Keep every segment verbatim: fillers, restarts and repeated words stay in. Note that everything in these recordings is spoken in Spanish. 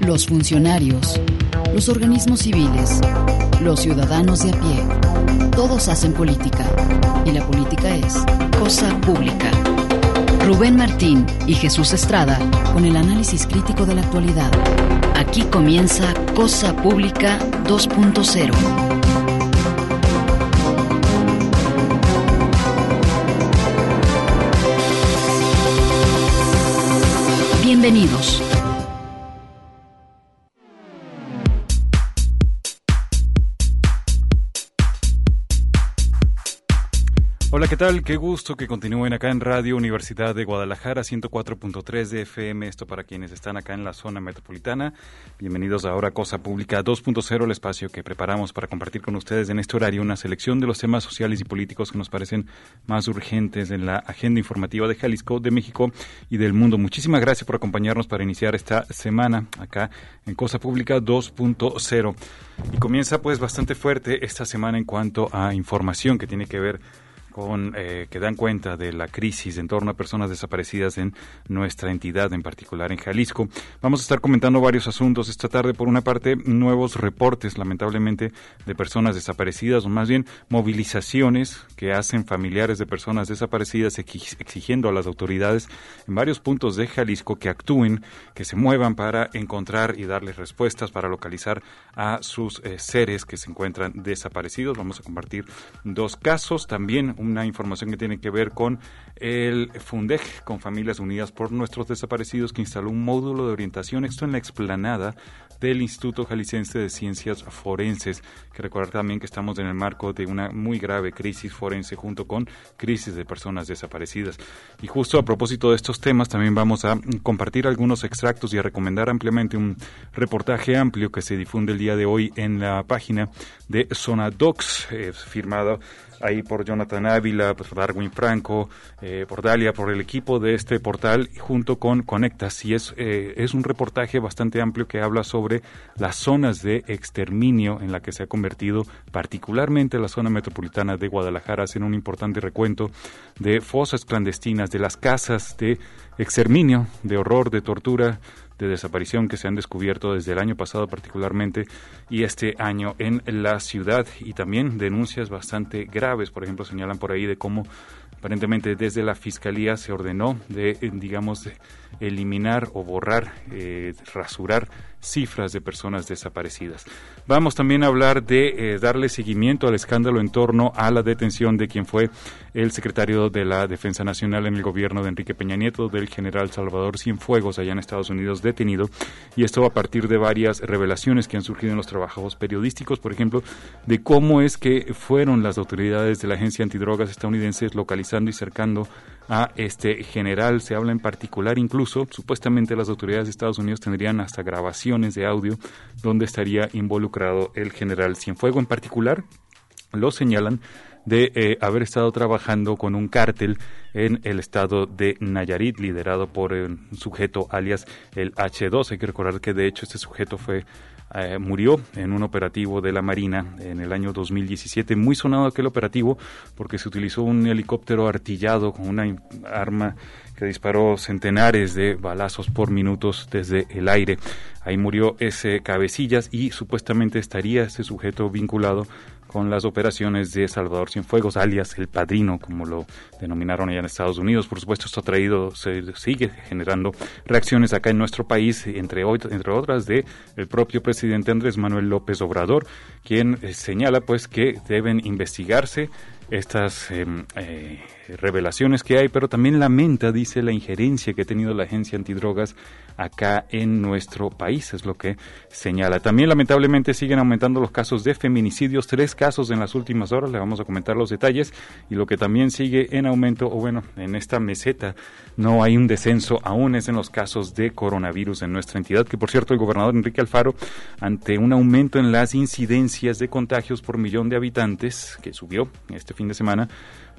los funcionarios, los organismos civiles, los ciudadanos de a pie. Todos hacen política y la política es cosa pública. Rubén Martín y Jesús Estrada con el análisis crítico de la actualidad. Aquí comienza Cosa Pública dos punto cero. Bienvenidos. Hola, ¿qué tal? Qué gusto que continúen acá en Radio Universidad de Guadalajara, ciento cuatro punto tres de F M, esto para quienes están acá en la zona metropolitana. Bienvenidos ahora a Cosa Pública dos punto cero, el espacio que preparamos para compartir con ustedes en este horario una selección de los temas sociales y políticos que nos parecen más urgentes en la agenda informativa de Jalisco, de México y del mundo. Muchísimas gracias por acompañarnos para iniciar esta semana acá en Cosa Pública dos punto cero. Y comienza pues bastante fuerte esta semana en cuanto a información que tiene que ver con eh, que dan cuenta de la crisis en torno a personas desaparecidas en nuestra entidad, en particular en Jalisco. Vamos a estar comentando varios asuntos esta tarde. Por una parte, nuevos reportes, lamentablemente, de personas desaparecidas, o más bien movilizaciones que hacen familiares de personas desaparecidas exigiendo a las autoridades en varios puntos de Jalisco que actúen, que se muevan para encontrar y darles respuestas, para localizar a sus eh, seres que se encuentran desaparecidos. Vamos a compartir dos casos. También una información que tiene que ver con el FUNDEJ, con Familias Unidas por Nuestros Desaparecidos, que instaló un módulo de orientación, esto en la explanada del Instituto Jalisciense de Ciencias Forenses, que recordar también que estamos en el marco de una muy grave crisis forense junto con crisis de personas desaparecidas. Y justo a propósito de estos temas, también vamos a compartir algunos extractos y a recomendar ampliamente un reportaje amplio que se difunde el día de hoy en la página de Zona Docs, eh, firmado ahí por Jonathan Ávila, por Darwin Franco, eh, por Dalia, por el equipo de este portal, junto con Conectas. Y es, eh, es un reportaje bastante amplio que habla sobre las zonas de exterminio en la que se ha convertido, particularmente la zona metropolitana de Guadalajara. Hacen un importante recuento de fosas clandestinas, de las casas de exterminio, de horror, de tortura, de desaparición que se han descubierto desde el año pasado particularmente y este año en la ciudad, y también denuncias bastante graves. Por ejemplo, señalan por ahí de cómo aparentemente desde la Fiscalía se ordenó de, digamos, de eliminar o borrar, eh, rasurar cifras de personas desaparecidas. Vamos también a hablar de eh, darle seguimiento al escándalo en torno a la detención de quien fue el secretario de la Defensa Nacional en el gobierno de Enrique Peña Nieto, del general Salvador Cienfuegos, allá en Estados Unidos, detenido, y esto a partir de varias revelaciones que han surgido en los trabajos periodísticos, por ejemplo, de cómo es que fueron las autoridades de la Agencia Antidrogas estadounidenses localizando y cercando a este general. Se habla en particular, incluso, supuestamente las autoridades de Estados Unidos tendrían hasta grabaciones de audio donde estaría involucrado el general Cienfuegos. En particular, lo señalan de eh, haber estado trabajando con un cártel en el estado de Nayarit, liderado por eh, un sujeto alias el hache dos. Hay que recordar que de hecho este sujeto fue eh, murió en un operativo de la Marina en el año dos mil diecisiete. Muy sonado aquel operativo porque se utilizó un helicóptero artillado con una arma que disparó centenares de balazos por minutos desde el aire. Ahí murió ese cabecillas y supuestamente estaría este sujeto vinculado con las operaciones de Salvador Cienfuegos, alias El Padrino, como lo denominaron allá en Estados Unidos. Por supuesto, esto ha traído, se sigue generando reacciones acá en nuestro país, entre, entre otras de el propio presidente Andrés Manuel López Obrador, quien eh, señala pues que deben investigarse estas eh, eh, revelaciones que hay, pero también lamenta, dice, la injerencia que ha tenido la Agencia Antidrogas acá en nuestro país, es lo que señala. También lamentablemente siguen aumentando los casos de feminicidios, tres casos en las últimas horas, le vamos a comentar los detalles, y lo que también sigue en aumento, o bueno, en esta meseta no hay un descenso aún, es en los casos de coronavirus en nuestra entidad, que por cierto el gobernador Enrique Alfaro, ante un aumento en las incidencias de contagios por millón de habitantes, que subió este fin de semana,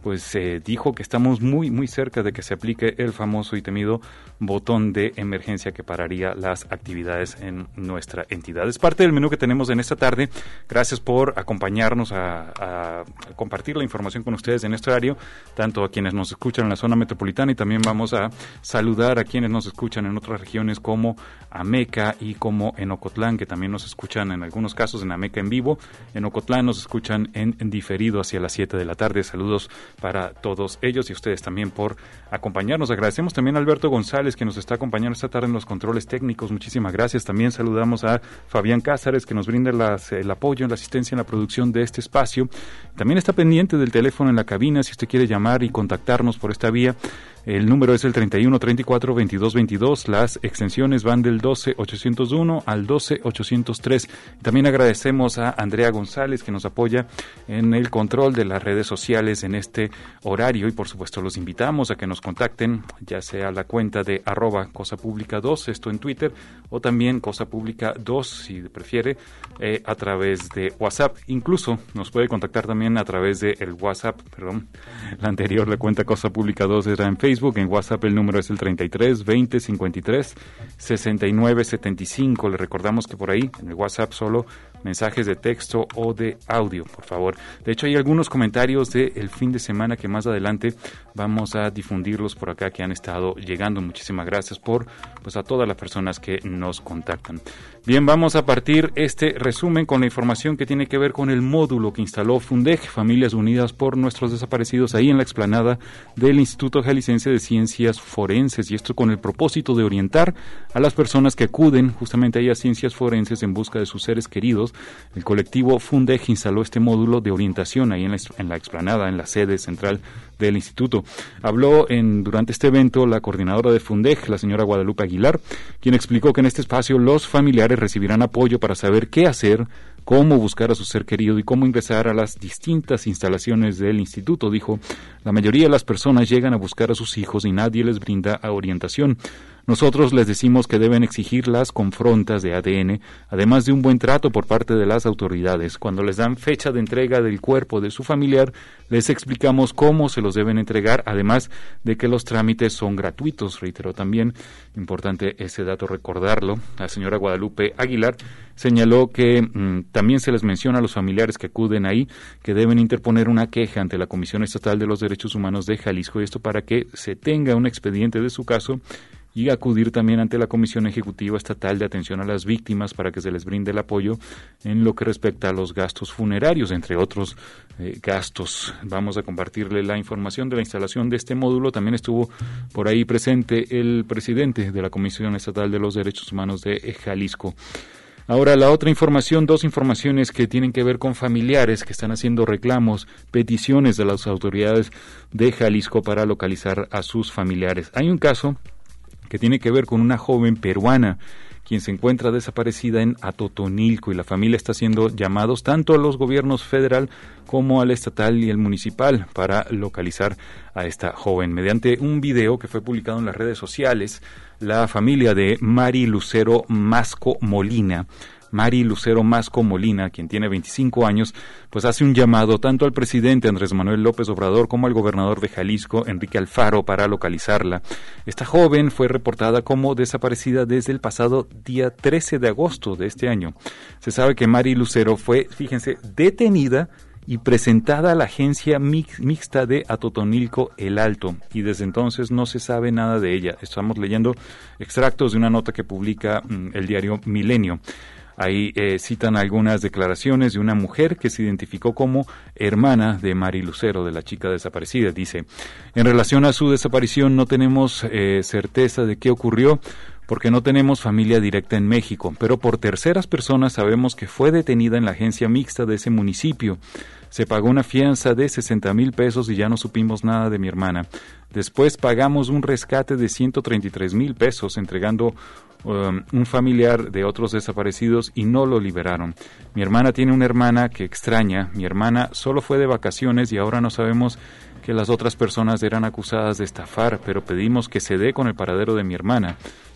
pues eh, dijo que estamos muy, muy cerca de que se aplique el famoso y temido botón de emergencia que pararía las actividades en nuestra entidad. Es parte del menú que tenemos en esta tarde. Gracias por acompañarnos a, a, a compartir la información con ustedes en este horario, tanto a quienes nos escuchan en la zona metropolitana, y también vamos a saludar a quienes nos escuchan en otras regiones como Ameca y como en Ocotlán, que también nos escuchan en algunos casos en Ameca en vivo. En Ocotlán nos escuchan en, en diferido hacia las siete de la tarde. Saludos para todos ellos y ustedes también por acompañarnos. Agradecemos también a Alberto González, que nos está acompañando esta tarde en los controles técnicos. Muchísimas gracias. También saludamos a Fabián Cázares, que nos brinda las, el apoyo, la asistencia en la producción de este espacio. También está pendiente del teléfono en la cabina, si usted quiere llamar y contactarnos por esta vía. El número es el treinta y uno, treinta y cuatro, veintidós, veintidós. Las extensiones van del doce ochocientos uno al doce ochocientos tres. También agradecemos a Andrea González, que nos apoya en el control de las redes sociales en este horario, y por supuesto los invitamos a que nos contacten, ya sea la cuenta de arroba Cosa Pública dos, esto en Twitter, o también Cosa Pública dos, si prefiere, eh, a través de WhatsApp. Incluso nos puede contactar también a través de el WhatsApp, perdón, la anterior, la cuenta Cosa Pública dos era en Facebook. En WhatsApp el número es el treinta y tres, veinte, cincuenta y tres, sesenta y nueve, setenta y cinco. Le recordamos que por ahí, en el WhatsApp, solo mensajes de texto o de audio, por favor. De hecho, hay algunos comentarios del fin de semana que más adelante vamos a difundirlos por acá, que han estado llegando. Muchísimas gracias por, pues, a todas las personas que nos contactan. Bien, vamos a partir este resumen con la información que tiene que ver con el módulo que instaló Fundej, Familias Unidas por Nuestros Desaparecidos, ahí en la explanada del Instituto Jalisciense de Ciencias Forenses, y esto con el propósito de orientar a las personas que acuden justamente ahí a ciencias forenses en busca de sus seres queridos. El colectivo Fundej instaló este módulo de orientación ahí en la, en la explanada, en la sede central del instituto. Habló en durante este evento la coordinadora de Fundej, la señora Guadalupe Aguilar, quien explicó que en este espacio los familiares recibirán apoyo para saber qué hacer, cómo buscar a su ser querido y cómo ingresar a las distintas instalaciones del instituto. Dijo, la mayoría de las personas llegan a buscar a sus hijos y nadie les brinda orientación. Nosotros les decimos que deben exigir las confrontas de A D N, además de un buen trato por parte de las autoridades. Cuando les dan fecha de entrega del cuerpo de su familiar, les explicamos cómo se los deben entregar, además de que los trámites son gratuitos. Reiteró también, importante ese dato recordarlo, la señora Guadalupe Aguilar señaló que mmm, también se les menciona a los familiares que acuden ahí que deben interponer una queja ante la Comisión Estatal de los Derechos Humanos de Jalisco, y esto para que se tenga un expediente de su caso, y acudir también ante la Comisión Ejecutiva Estatal de Atención a las Víctimas para que se les brinde el apoyo en lo que respecta a los gastos funerarios, entre otros eh, gastos. Vamos a compartirle la información de la instalación de este módulo. También estuvo por ahí presente el presidente de la Comisión Estatal de los Derechos Humanos de Jalisco. Ahora, la otra información, dos informaciones que tienen que ver con familiares que están haciendo reclamos, peticiones de las autoridades de Jalisco para localizar a sus familiares. Hay un caso que tiene que ver con una joven peruana quien se encuentra desaparecida en Atotonilco, y la familia está haciendo llamados tanto a los gobiernos federal como al estatal y el municipal para localizar a esta joven. Mediante un video que fue publicado en las redes sociales, la familia de Mari Lucero Masco Molina Mari Lucero Masco Molina, quien tiene veinticinco años, pues hace un llamado tanto al presidente Andrés Manuel López Obrador como al gobernador de Jalisco, Enrique Alfaro, para localizarla. Esta joven fue reportada como desaparecida desde el pasado día trece de agosto de este año. Se sabe que Mari Lucero fue, fíjense, detenida y presentada a la agencia mix, mixta de Atotonilco El Alto, y desde entonces no se sabe nada de ella. Estamos leyendo extractos de una nota que publica mm, el diario Milenio. Ahí eh, citan algunas declaraciones de una mujer que se identificó como hermana de Mari Lucero, de la chica desaparecida. Dice, en relación a su desaparición no tenemos eh, certeza de qué ocurrió, porque no tenemos familia directa en México, pero por terceras personas sabemos que fue detenida en la agencia mixta de ese municipio. Se pagó una fianza de sesenta mil pesos y ya no supimos nada de mi hermana. Después pagamos un rescate de ciento treinta y tres mil pesos, entregando um, un familiar de otros desaparecidos, y no lo liberaron. Mi hermana tiene una hermana que extraña. Mi hermana solo fue de vacaciones y ahora no sabemos que las otras personas eran acusadas de estafar, pero pedimos que se dé con el paradero de mi hermana.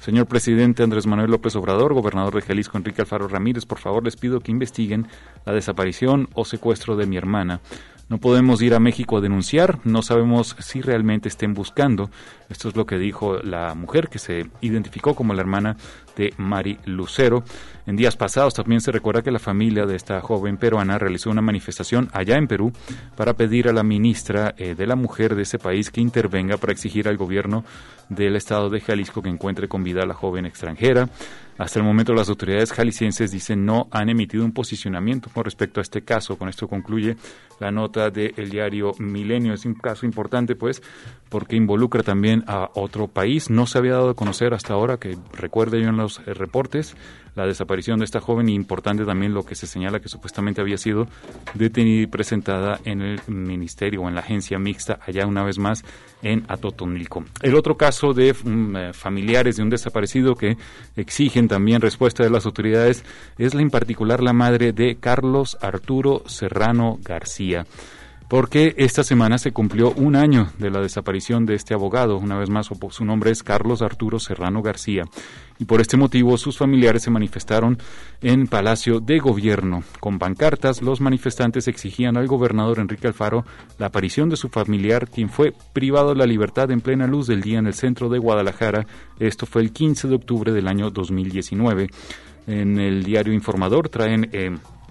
Señor presidente Andrés Manuel López Obrador, gobernador de Jalisco Enrique Alfaro Ramírez, por favor les pido que investiguen la desaparición o secuestro de mi hermana. No podemos ir a México a denunciar, no sabemos si realmente estén buscando. Esto es lo que dijo la mujer que se identificó como la hermana de Mari Lucero. En días pasados también se recuerda que la familia de esta joven peruana realizó una manifestación allá en Perú para pedir a la ministra eh, de la mujer de ese país que intervenga para exigir al gobierno del estado de Jalisco que encuentre con vida a la joven extranjera. Hasta el momento las autoridades jaliscienses dicen no han emitido un posicionamiento con respecto a este caso. Con esto concluye la nota del diario Milenio. Es un caso importante pues porque involucra también a otro país. No se había dado a conocer hasta ahora, que recuerde yo en los eh, reportes, la desaparición de esta joven, y importante también lo que se señala que supuestamente había sido detenida y presentada en el ministerio o en la agencia mixta allá una vez más en Atotonilco. El otro caso de um, eh, familiares de un desaparecido que exigen también respuesta de las autoridades es la en particular la madre de Carlos Arturo Serrano García, porque esta semana se cumplió un año de la desaparición de este abogado. Una vez más, su nombre es Carlos Arturo Serrano García, y por este motivo sus familiares se manifestaron en Palacio de Gobierno. Con pancartas, los manifestantes exigían al gobernador Enrique Alfaro la aparición de su familiar, quien fue privado de la libertad en plena luz del día en el centro de Guadalajara. Esto fue el quince de octubre del año dos mil diecinueve. En el diario Informador traen eh,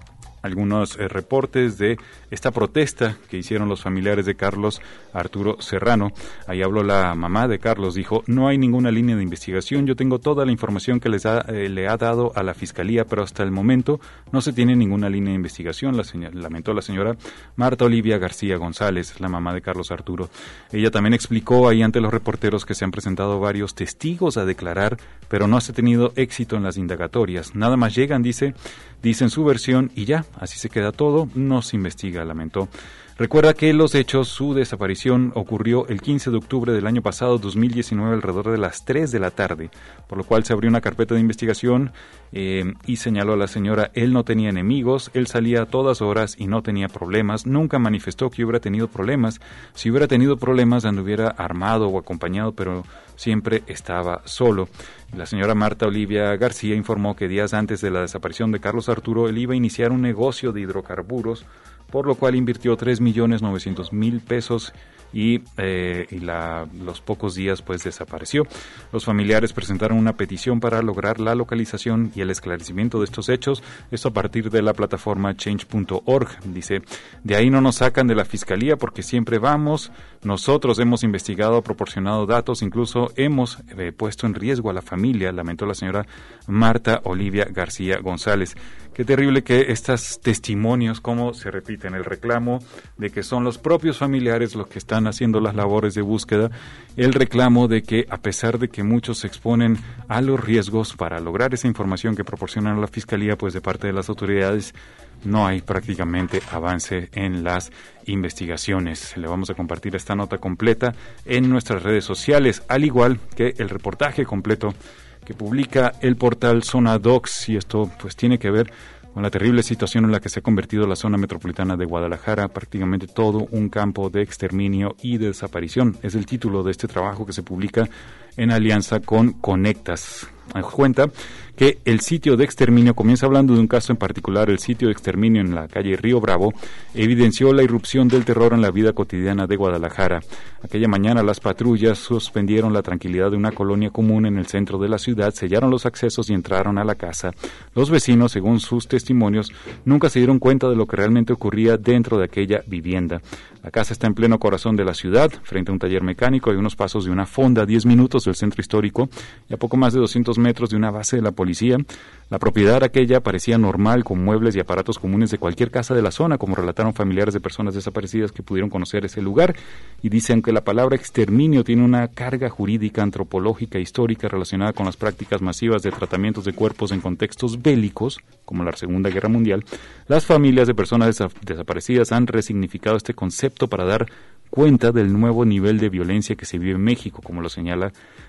algunos eh, reportes de esta protesta que hicieron los familiares de Carlos Arturo Serrano. Ahí habló la mamá de Carlos, dijo: no hay ninguna línea de investigación, yo tengo toda la información que les ha, eh, le ha dado a la Fiscalía, pero hasta el momento no se tiene ninguna línea de investigación, la señora, lamentó la señora Marta Olivia García González, la mamá de Carlos Arturo. Ella también explicó ahí ante los reporteros que se han presentado varios testigos a declarar, pero no se ha tenido éxito en las indagatorias. Nada más llegan, dice, dicen su versión y ya, así se queda todo, no se investiga, lamentó. Recuerda que los hechos, su desaparición ocurrió el quince de octubre del año pasado, dos mil diecinueve, alrededor de las tres de la tarde, por lo cual se abrió una carpeta de investigación eh, y señaló a la señora, él no tenía enemigos, él salía a todas horas y no tenía problemas, nunca manifestó que hubiera tenido problemas, si hubiera tenido problemas anduviera armado o acompañado, pero siempre estaba solo. La señora Marta Olivia García informó que días antes de la desaparición de Carlos Arturo, él iba a iniciar un negocio de hidrocarburos, por lo cual invirtió tres millones novecientos mil pesos y, eh, y la, los pocos días pues desapareció. Los familiares presentaron una petición para lograr la localización y el esclarecimiento de estos hechos, esto a partir de la plataforma change punto org. Dice, de ahí no nos sacan de la Fiscalía porque siempre vamos, nosotros hemos investigado, proporcionado datos, incluso hemos eh, puesto en riesgo a la familia, lamentó la señora Marta Olivia García González. Qué terrible que estos testimonios, como se repiten, el reclamo de que son los propios familiares los que están haciendo las labores de búsqueda, el reclamo de que a pesar de que muchos se exponen a los riesgos para lograr esa información que proporcionan a la Fiscalía, pues de parte de las autoridades no hay prácticamente avance en las investigaciones. Le vamos a compartir esta nota completa en nuestras redes sociales, al igual que el reportaje completo que publica el portal Zona Docs, y esto pues tiene que ver con la terrible situación en la que se ha convertido la zona metropolitana de Guadalajara, prácticamente todo un campo de exterminio y de desaparición. Es el título de este trabajo que se publica en alianza con Conectas. Cuenta que el sitio de exterminio, comienza hablando de un caso en particular, el sitio de exterminio en la calle Río Bravo, evidenció la irrupción del terror en la vida cotidiana de Guadalajara. Aquella mañana las patrullas suspendieron la tranquilidad de una colonia común en el centro de la ciudad, sellaron los accesos y entraron a la casa. Los vecinos, según sus testimonios, nunca se dieron cuenta de lo que realmente ocurría dentro de aquella vivienda. La casa está en pleno corazón de la ciudad, frente a un taller mecánico y unos pasos de una fonda a diez minutos del centro histórico y a poco más de doscientos metros de una base de la policía. La propiedad aquella parecía normal, con muebles y aparatos comunes de cualquier casa de la zona, como relataron familiares de personas desaparecidas que pudieron conocer ese lugar, y dicen que la palabra exterminio tiene una carga jurídica, antropológica, histórica relacionada con las prácticas masivas de tratamientos de cuerpos en contextos bélicos, como la Segunda Guerra Mundial. Las familias de personas desa- desaparecidas han resignificado este concepto para dar cuenta del nuevo nivel de violencia que se vive en México, como lo señala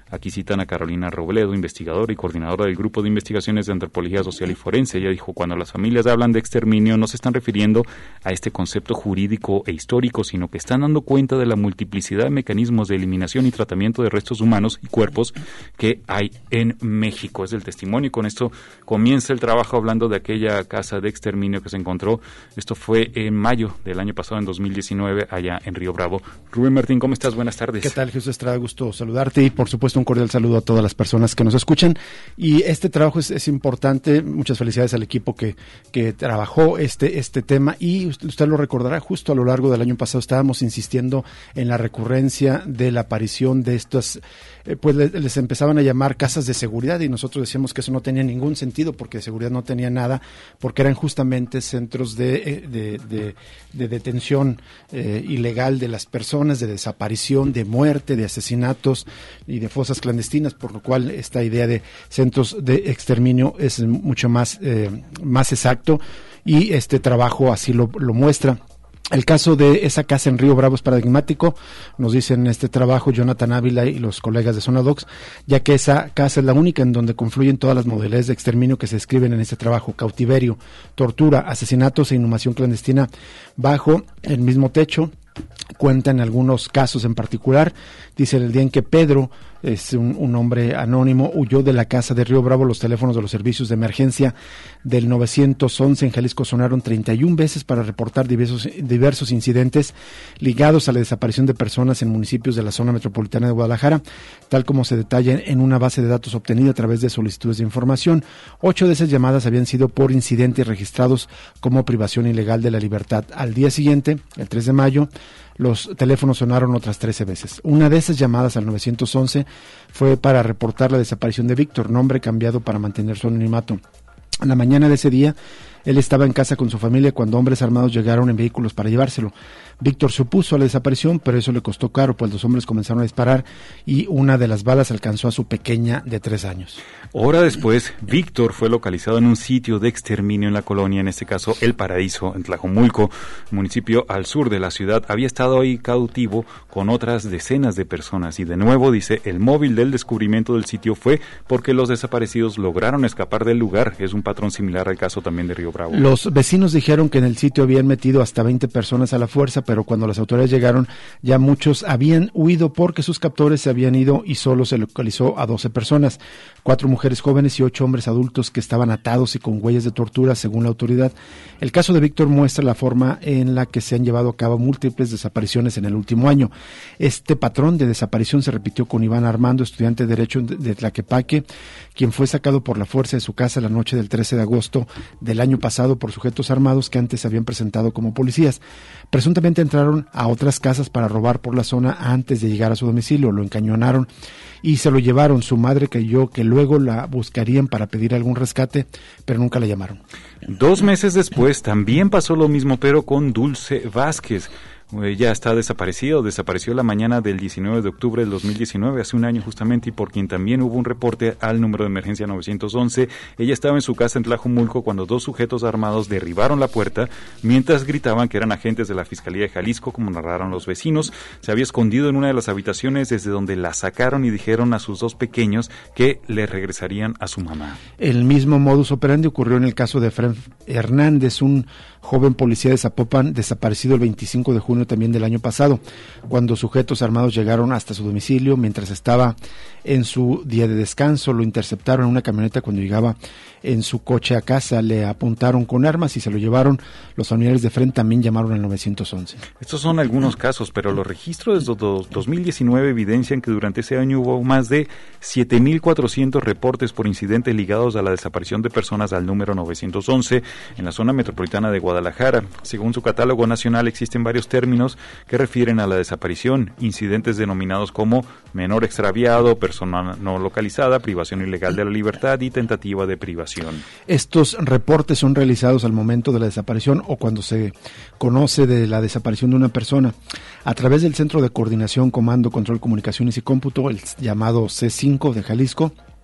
Aquí citan a Carolina Robledo, investigadora y coordinadora del Grupo de Investigaciones de Antropología Social y Forense. Ella dijo, cuando las familias hablan de exterminio no se están refiriendo a este concepto jurídico e histórico, sino que están dando cuenta de la multiplicidad de mecanismos de eliminación y tratamiento de restos humanos y cuerpos que hay en México. Es el testimonio y con esto comienza el trabajo hablando de aquella casa de exterminio que se encontró. Esto fue en mayo del año pasado, en dos mil diecinueve, allá en Río Bravo. Rubén Martín, ¿cómo estás? Buenas tardes. ¿Qué tal, Jesús Estrada? Gusto saludarte y, por supuesto, un cordial saludo a todas las personas que nos escuchan. Y este trabajo es, es importante. Muchas felicidades al equipo que, que trabajó este, este tema. Y usted, usted lo recordará, justo a lo largo del año pasado estábamos insistiendo en la recurrencia de la aparición de estas, eh, pues les, les empezaban a llamar casas de seguridad y nosotros decíamos que eso no tenía ningún sentido porque de seguridad no tenía nada, porque eran justamente centros de, de, de, de detención eh, ilegal de las personas, de desaparición, de muerte, de asesinatos y de fosas clandestinas, por lo cual esta idea de centros de exterminio es mucho más, eh, más exacto y este trabajo así lo, lo muestra. El caso de esa casa en Río Bravo es paradigmático, nos dicen en este trabajo Jonathan Ávila y los colegas de Zona Docs, ya que esa casa es la única en donde confluyen todas las modalidades de exterminio que se describen en este trabajo: cautiverio, tortura, asesinatos e inhumación clandestina bajo el mismo techo. Cuenta en algunos casos en particular, dice el día en que Pedro, es un, un hombre anónimo, huyó de la casa de Río Bravo, los teléfonos de los servicios de emergencia del nueve once en Jalisco sonaron treinta y una veces para reportar diversos, diversos incidentes ligados a la desaparición de personas en municipios de la zona metropolitana de Guadalajara, tal como se detalla en una base de datos obtenida a través de solicitudes de información. Ocho de esas llamadas habían sido por incidentes registrados como privación ilegal de la libertad. Al día siguiente, el tres de mayo, los teléfonos sonaron otras trece veces. Una de esas llamadas al nueve once fue para reportar la desaparición de Víctor, nombre cambiado para mantener su anonimato. A la mañana de ese día, él estaba en casa con su familia cuando hombres armados llegaron en vehículos para llevárselo. Víctor se opuso a la desaparición, pero eso le costó caro, pues los hombres comenzaron a disparar y una de las balas alcanzó a su pequeña de tres años. Hora después, Víctor fue localizado en un sitio de exterminio en la colonia, en este caso El Paraíso, en Tlajomulco, municipio al sur de la ciudad. Había estado ahí cautivo con otras decenas de personas y de nuevo, dice, el móvil del descubrimiento del sitio fue porque los desaparecidos lograron escapar del lugar. Es un patrón similar al caso también de Río Bravo. Los vecinos dijeron que en el sitio habían metido hasta veinte personas a la fuerza, pero cuando las autoridades llegaron ya muchos habían huido porque sus captores se habían ido y solo se localizó a doce personas, cuatro mujeres jóvenes y ocho hombres adultos que estaban atados y con huellas de tortura, según la autoridad. El caso de Víctor muestra la forma en la que se han llevado a cabo múltiples desapariciones en el último año. Este patrón de desaparición se repitió con Iván Armando, estudiante de Derecho de Tlaquepaque, quien fue sacado por la fuerza de su casa la noche del trece de agosto del año pasado por sujetos armados que antes se habían presentado como policías. Presuntamente entraron a otras casas para robar por la zona antes de llegar a su domicilio, lo encañonaron y se lo llevaron. Su madre creyó que luego la buscarían para pedir algún rescate, pero nunca la llamaron. Dos meses después también pasó lo mismo, pero con Dulce Vázquez. Ella está desaparecida, o desapareció la mañana del diecinueve de octubre del dos mil diecinueve, hace un año justamente, y por quien también hubo un reporte al número de emergencia nueve once. Ella estaba en su casa en Tlajomulco cuando dos sujetos armados derribaron la puerta mientras gritaban que eran agentes de la Fiscalía de Jalisco, como narraron los vecinos. Se había escondido en una de las habitaciones desde donde la sacaron y dijeron a sus dos pequeños que le regresarían a su mamá. El mismo modus operandi ocurrió en el caso de Fred Hernández, un joven policía de Zapopan desaparecido el veinticinco de junio también del año pasado, cuando sujetos armados llegaron hasta su domicilio mientras estaba en su día de descanso. Lo interceptaron en una camioneta cuando llegaba en su coche a casa, le apuntaron con armas y se lo llevaron. Los familiares de Fred también llamaron al nueve once. Estos son algunos casos, pero los registros de dos mil diecinueve evidencian que durante ese año hubo más de siete mil cuatrocientos reportes por incidentes ligados a la desaparición de personas al número nueve once en la zona metropolitana de Guadalajara. Según su catálogo nacional, existen varios términos que refieren a la desaparición: incidentes denominados como menor extraviado, persona no localizada, privación ilegal de la libertad y tentativa de privación. Estos reportes son realizados al momento de la desaparición o cuando se conoce de la desaparición de una persona. A través del Centro de Coordinación, Comando, Control, Comunicaciones y Cómputo, el llamado C cinco de Jalisco,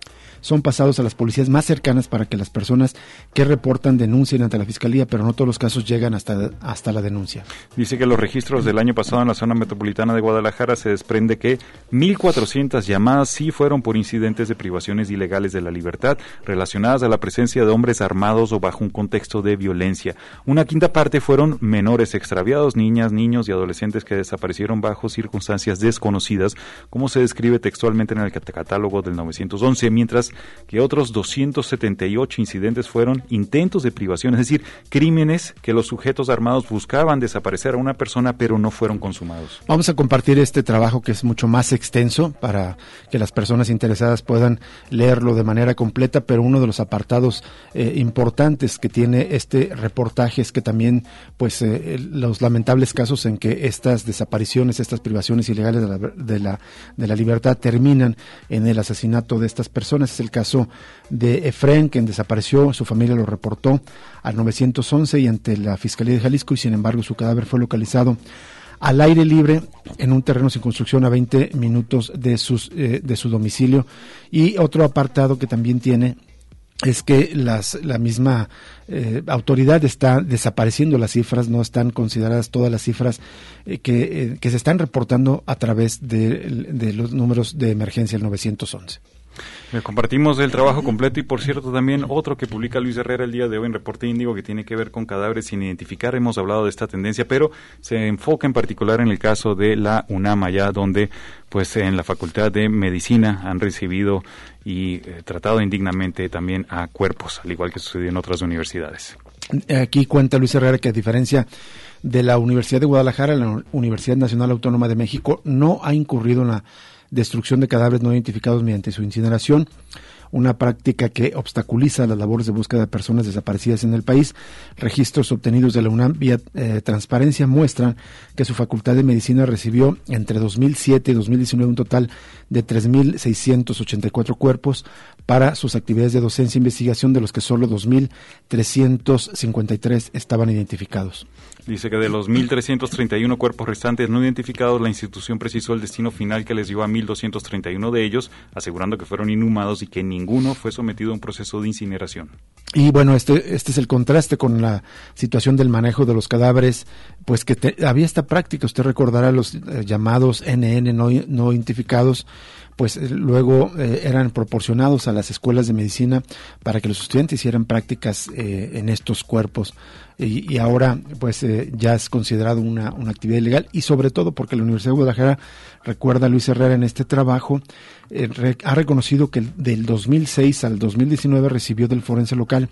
son pasados a las policías más cercanas para que las personas que reportan denuncien ante la Fiscalía, pero no todos los casos llegan hasta, hasta la denuncia. Dice que los registros del año pasado en la zona metropolitana de Guadalajara se desprende que mil cuatrocientas llamadas sí fueron por incidentes de privaciones ilegales de la libertad relacionadas a la presencia de hombres armados o bajo un contexto de violencia. Una quinta parte fueron menores extraviados, niñas, niños y adolescentes que desaparecieron bajo circunstancias desconocidas, como se describe textualmente en el catálogo del novecientos once, mientras que otros doscientos setenta y ocho incidentes fueron intentos de privación, es decir, crímenes que los sujetos armados buscaban desaparecer a una persona pero no fueron consumados. Vamos a compartir este trabajo que es mucho más extenso para que las personas interesadas puedan leerlo de manera completa, pero uno de los apartados eh, importantes que tiene este reportaje es que también pues eh, los lamentables casos en que estas desapariciones, estas privaciones ilegales de la, de la, de la libertad terminan en el asesinato de estas personas. Es el caso de Efren, quien desapareció, su familia lo reportó al novecientos once y ante la Fiscalía de Jalisco, y sin embargo su cadáver fue localizado al aire libre en un terreno sin construcción a veinte minutos de, sus, eh, de su domicilio. Y otro apartado que también tiene es que las, la misma eh, autoridad está desapareciendo las cifras, no están consideradas todas las cifras eh, que, eh, que se están reportando a través de, de los números de emergencia del novecientos once. Le compartimos el trabajo completo y, por cierto, también otro que publica Luis Herrera el día de hoy en Reporte Índigo, que tiene que ver con cadáveres sin identificar. Hemos hablado de esta tendencia, pero se enfoca en particular en el caso de la UNAM, allá donde pues en la Facultad de Medicina han recibido y eh, tratado indignamente también a cuerpos, al igual que sucedió en otras universidades. Aquí cuenta Luis Herrera que, a diferencia de la Universidad de Guadalajara, la Universidad Nacional Autónoma de México no ha incurrido en la destrucción de cadáveres no identificados mediante su incineración, una práctica que obstaculiza las labores de búsqueda de personas desaparecidas en el país. Registros obtenidos de la UNAM vía eh, transparencia muestran que su Facultad de Medicina recibió entre dos mil siete y dos mil diecinueve un total de tres mil seiscientos ochenta y cuatro cuerpos para sus actividades de docencia e investigación, de los que solo dos mil trescientos cincuenta y tres estaban identificados. Dice que de los mil trescientos treinta y uno cuerpos restantes no identificados, la institución precisó el destino final que les dio a mil doscientos treinta y uno de ellos, asegurando que fueron inhumados y que ninguno fue sometido a un proceso de incineración. Y bueno, este este es el contraste con la situación del manejo de los cadáveres, pues que te, había esta práctica, usted recordará los eh, llamados N N no, no identificados, pues eh, luego eh, eran proporcionados a las escuelas de medicina para que los estudiantes hicieran prácticas eh, en estos cuerpos. Y, y ahora pues eh, ya es considerado una, una actividad ilegal, y sobre todo porque la Universidad de Guadalajara, recuerda Luis Herrera en este trabajo, eh, re, ha reconocido que del dos mil seis al dos mil diecinueve recibió del forense local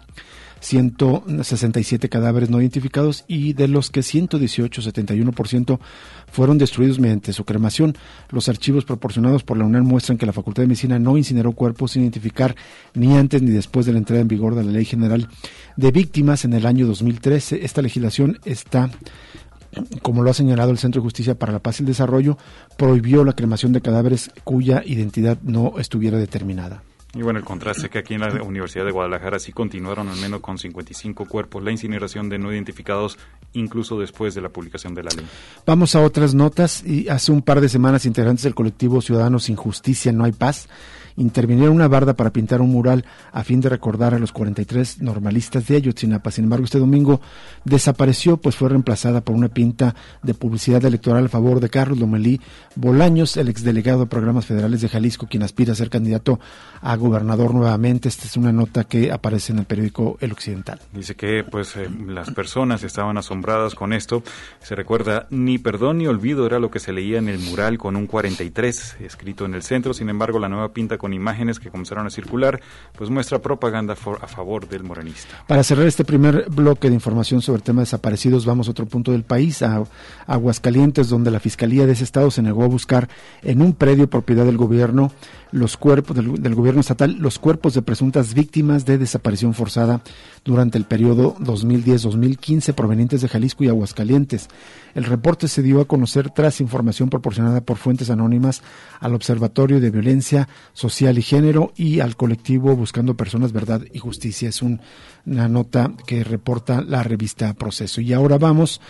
ciento sesenta y siete cadáveres no identificados, y de los que ciento dieciocho, setenta y uno por ciento, fueron destruidos mediante su cremación. Los archivos proporcionados por la UNAM muestran que la Facultad de Medicina no incineró cuerpos sin identificar ni antes ni después de la entrada en vigor de la Ley General de Víctimas en el año dos mil trece. Esta legislación está, como lo ha señalado el Centro de Justicia para la Paz y el Desarrollo, prohibió la cremación de cadáveres cuya identidad no estuviera determinada. Y bueno, el contraste es que aquí en la Universidad de Guadalajara sí continuaron al menos con cincuenta y cinco cuerpos la incineración de no identificados, incluso después de la publicación de la ley. Vamos a otras notas. Y hace un par de semanas, integrantes del colectivo Ciudadanos Sin Justicia No Hay Paz intervinieron una barda para pintar un mural a fin de recordar a los cuarenta y tres normalistas de Ayotzinapa. Sin embargo, este domingo desapareció, pues fue reemplazada por una pinta de publicidad electoral a favor de Carlos Lomelí Bolaños, el exdelegado de Programas Federales de Jalisco, quien aspira a ser candidato a gobernador nuevamente. Esta es una nota que aparece en el periódico El Occidental. Dice que pues eh, las personas estaban asombradas con esto. Se recuerda, ni perdón ni olvido era lo que se leía en el mural con un cuarenta y tres escrito en el centro. Sin embargo, la nueva pinta con imágenes que comenzaron a circular pues muestra propaganda for, a favor del morenista. Para cerrar este primer bloque de información sobre temas desaparecidos, vamos a otro punto del país, a Aguascalientes, donde la Fiscalía de ese estado se negó a buscar en un predio propiedad del gobierno los cuerpos del, del gobierno estatal, los cuerpos de presuntas víctimas de desaparición forzada durante el periodo dos mil diez a dos mil quince provenientes de Jalisco y Aguascalientes. El reporte se dio a conocer tras información proporcionada por fuentes anónimas al Observatorio de Violencia Social y Género y al colectivo Buscando Personas, Verdad y Justicia. Es un, una nota que reporta la revista Proceso. Y ahora vamos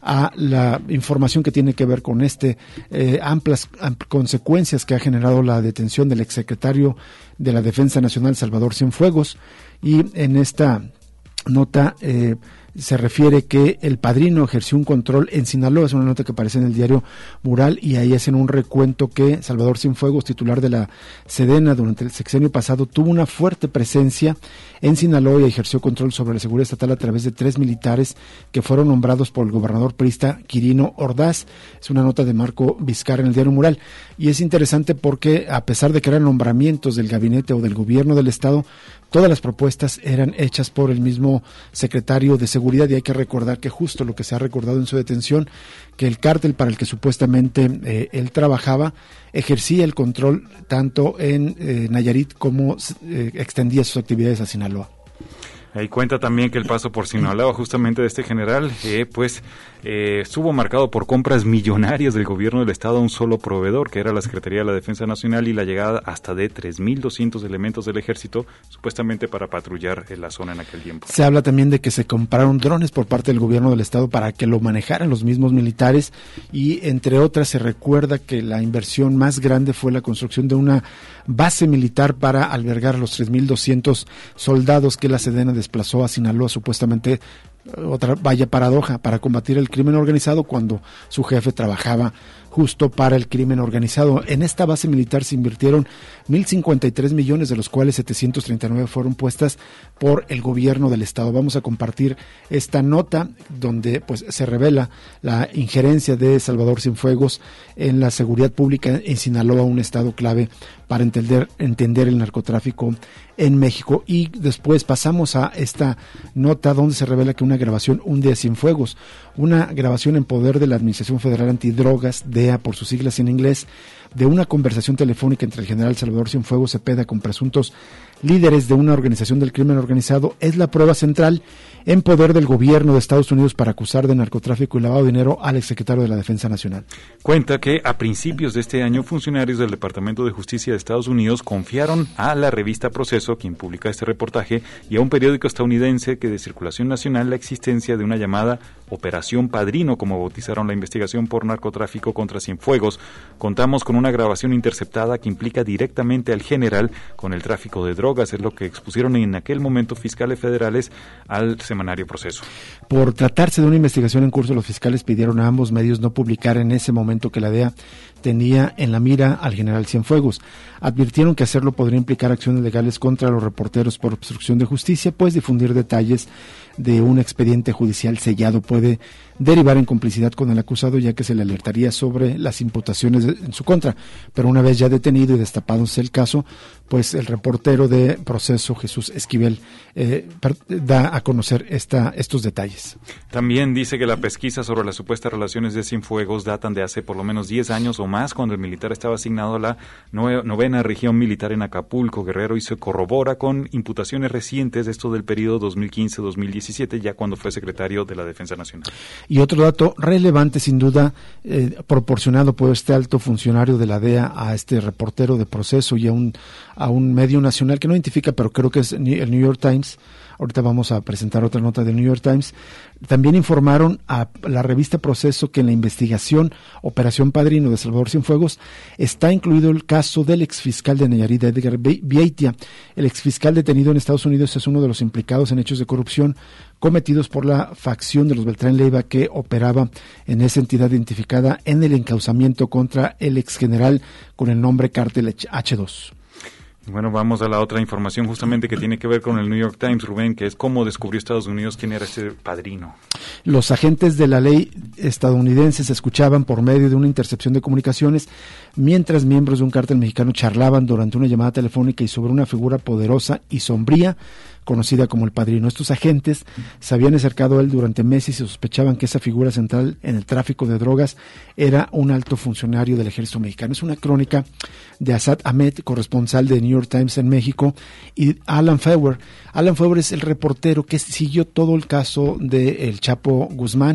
a la información que tiene que ver con este eh, amplias ampl- consecuencias que ha generado la detención del exsecretario de la Defensa Nacional, Salvador Cienfuegos, y en esta nota eh, se refiere que el padrino ejerció un control en Sinaloa. Es una nota que aparece en el diario Mural, y ahí hacen un recuento que Salvador Cienfuegos, titular de la Sedena durante el sexenio pasado, tuvo una fuerte presencia en Sinaloa y ejerció control sobre la seguridad estatal a través de tres militares que fueron nombrados por el gobernador priista Quirino Ordaz. Es una nota de Marco Vizcarra en el diario Mural, y es interesante porque a pesar de que eran nombramientos del gabinete o del gobierno del estado, todas las propuestas eran hechas por el mismo secretario de Seguridad, y hay que recordar que justo lo que se ha recordado en su detención, que el cártel para el que supuestamente eh, él trabajaba ejercía el control tanto en eh, Nayarit como eh, extendía sus actividades a Sinaloa. Ahí cuenta también que el paso por Sinaloa justamente de este general eh, pues eh, estuvo marcado por compras millonarias del gobierno del estado a un solo proveedor, que era la Secretaría de la Defensa Nacional, y la llegada hasta de tres mil doscientos elementos del ejército, supuestamente para patrullar en la zona en aquel tiempo. Se habla también de que se compraron drones por parte del gobierno del estado para que lo manejaran los mismos militares, y entre otras se recuerda que la inversión más grande fue la construcción de una base militar para albergar a los tres mil doscientos soldados que la Sedena desplazó a Sinaloa, supuestamente, otra vaya paradoja, para combatir el crimen organizado, cuando su jefe trabajaba justo para el crimen organizado. En esta base militar se invirtieron mil cincuenta y tres millones, de los cuales setecientos treinta y nueve fueron puestas por el gobierno del estado. Vamos a compartir esta nota donde pues se revela la injerencia de Salvador Cienfuegos en la seguridad pública en Sinaloa, un estado clave para entender, entender el narcotráfico en México. Y después pasamos a esta nota donde se revela que una grabación hunde a Cienfuegos, una grabación en poder de la Administración Federal Antidrogas, D E A por sus siglas en inglés, de una conversación telefónica entre el general Salvador Cienfuegos Cepeda con presuntos líderes de una organización del crimen organizado, es la prueba central en poder del gobierno de Estados Unidos para acusar de narcotráfico y lavado de dinero al exsecretario de la Defensa Nacional. Cuenta que a principios de este año, funcionarios del Departamento de Justicia de Estados Unidos confiaron a la revista Proceso, quien publica este reportaje, y a un periódico estadounidense que de circulación nacional, la existencia de una llamada Operación Padrino, como bautizaron la investigación por narcotráfico contra Cienfuegos. Contamos con una grabación interceptada que implica directamente al general con el tráfico de drogas, es lo que expusieron en aquel momento fiscales federales al semanario Proceso. Por tratarse de una investigación en curso, los fiscales pidieron a ambos medios no publicar en ese momento que la D E A tenía en la mira al general Cienfuegos. Advirtieron que hacerlo podría implicar acciones legales contra los reporteros por obstrucción de justicia, pues difundir detalles de un expediente judicial sellado puede derivar en complicidad con el acusado, ya que se le alertaría sobre las imputaciones de, en su contra. Pero una vez ya detenido y destapándose el caso, pues el reportero de Proceso, Jesús Esquivel, eh, da a conocer esta, estos detalles. También dice que la pesquisa sobre las supuestas relaciones de Cienfuegos datan de hace por lo menos diez años o más, cuando el militar estaba asignado a la novena región militar en Acapulco, Guerrero, y se corrobora con imputaciones recientes, esto del periodo dos mil quince a dos mil diecisiete, ya cuando fue secretario de la Defensa Nacional. Y otro dato relevante, sin duda, eh, proporcionado por este alto funcionario de la D E A a este reportero de Proceso y a un, a un medio nacional que no identifica, pero creo que es el New York Times. Ahorita vamos a presentar otra nota del New York Times. También informaron a la revista Proceso que en la investigación Operación Padrino de Salvador Cienfuegos está incluido el caso del exfiscal de Nayarit, Edgar Vieitia. El exfiscal detenido en Estados Unidos es uno de los implicados en hechos de corrupción cometidos por la facción de los Beltrán Leiva, que operaba en esa entidad identificada en el encauzamiento contra el exgeneral con el nombre Cártel hache dos. Bueno, vamos a la otra información justamente que tiene que ver con el New York Times, Rubén, que es cómo descubrió Estados Unidos quién era este padrino. Los agentes de la ley estadounidenses escuchaban por medio de una intercepción de comunicaciones mientras miembros de un cártel mexicano charlaban durante una llamada telefónica y sobre una figura poderosa y sombría conocida como el Padrino. Estos agentes se habían acercado a él durante meses y sospechaban que esa figura central en el tráfico de drogas era un alto funcionario del ejército mexicano. Es una crónica de Asad Ahmed, corresponsal de New York Times en México, y Alan Feuer. Alan Feuer es el reportero que siguió todo el caso de El Chapo Guzmán.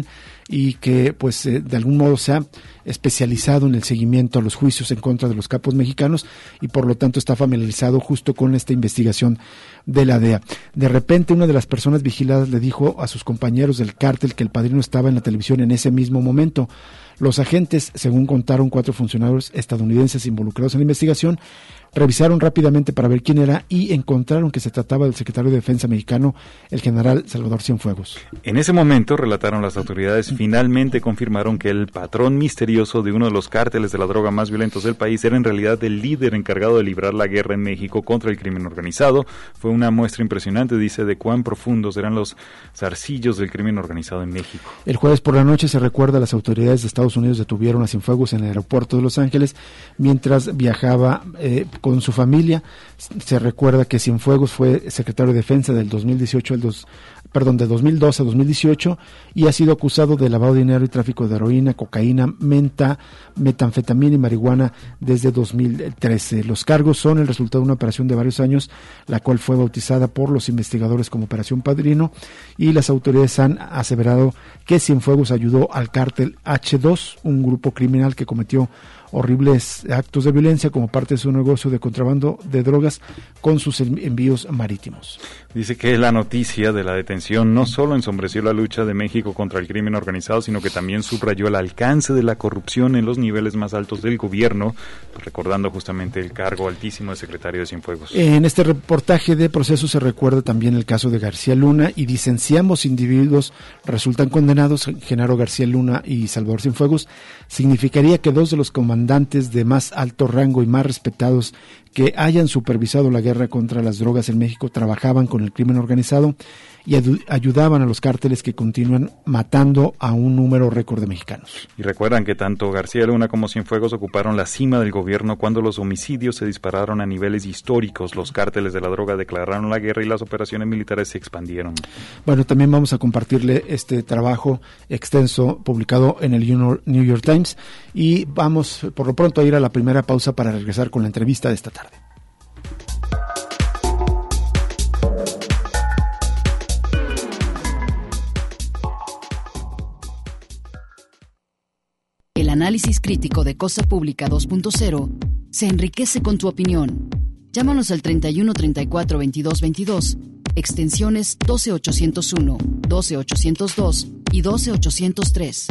y que pues eh, de algún modo se ha especializado en el seguimiento a los juicios en contra de los capos mexicanos y por lo tanto está familiarizado justo con esta investigación de la D E A. De repente una de las personas vigiladas le dijo a sus compañeros del cártel que el padrino estaba en la televisión en ese mismo momento. Los agentes, según contaron cuatro funcionarios estadounidenses involucrados en la investigación, revisaron rápidamente para ver quién era y encontraron que se trataba del secretario de Defensa mexicano, el general Salvador Cienfuegos. En ese momento, relataron las autoridades, finalmente confirmaron que el patrón misterioso de uno de los cárteles de la droga más violentos del país era en realidad el líder encargado de librar la guerra en México contra el crimen organizado. Fue una muestra impresionante, dice, de cuán profundos eran los zarcillos del crimen organizado en México. El jueves por la noche, se recuerda, las autoridades de Estados Unidos detuvieron a Cienfuegos en el aeropuerto de Los Ángeles mientras viajaba eh, con su familia. Se recuerda que Cienfuegos fue secretario de Defensa del dos mil dieciocho al dos, perdón, de dos mil doce a dos mil dieciocho y ha sido acusado de lavado de dinero y tráfico de heroína, cocaína, menta, metanfetamina y marihuana desde dos mil trece. Los cargos son el resultado de una operación de varios años, la cual fue bautizada por los investigadores como Operación Padrino, y las autoridades han aseverado que Cienfuegos ayudó al cártel hache dos, un grupo criminal que cometió horribles actos de violencia como parte de su negocio de contrabando de drogas con sus envíos marítimos. Dice que la noticia de la detención no solo ensombreció la lucha de México contra el crimen organizado, sino que también subrayó el alcance de la corrupción en los niveles más altos del gobierno, recordando justamente el cargo altísimo de secretario de Cienfuegos. En este reportaje de proceso se recuerda también el caso de García Luna y dicen: si ambos individuos resultan condenados, Genaro García Luna y Salvador Cienfuegos, significaría que dos de los comandantes de más alto rango y más respetados que hayan supervisado la guerra contra las drogas en México trabajaban con el crimen organizado y ayudaban a los cárteles que continúan matando a un número récord de mexicanos. Y recuerdan que tanto García Luna como Cienfuegos ocuparon la cima del gobierno cuando los homicidios se dispararon a niveles históricos. Los cárteles de la droga declararon la guerra y las operaciones militares se expandieron. Bueno, también vamos a compartirle este trabajo extenso publicado en el New York Times y vamos por lo pronto a ir a la primera pausa para regresar con la entrevista de esta tarde. El análisis crítico de Cosa Pública dos punto cero se enriquece con tu opinión. Llámanos al treinta y uno, treinta y cuatro, veintidós, veintidós, extensiones doce ochocientos uno, doce ochocientos dos y doce ochocientos tres.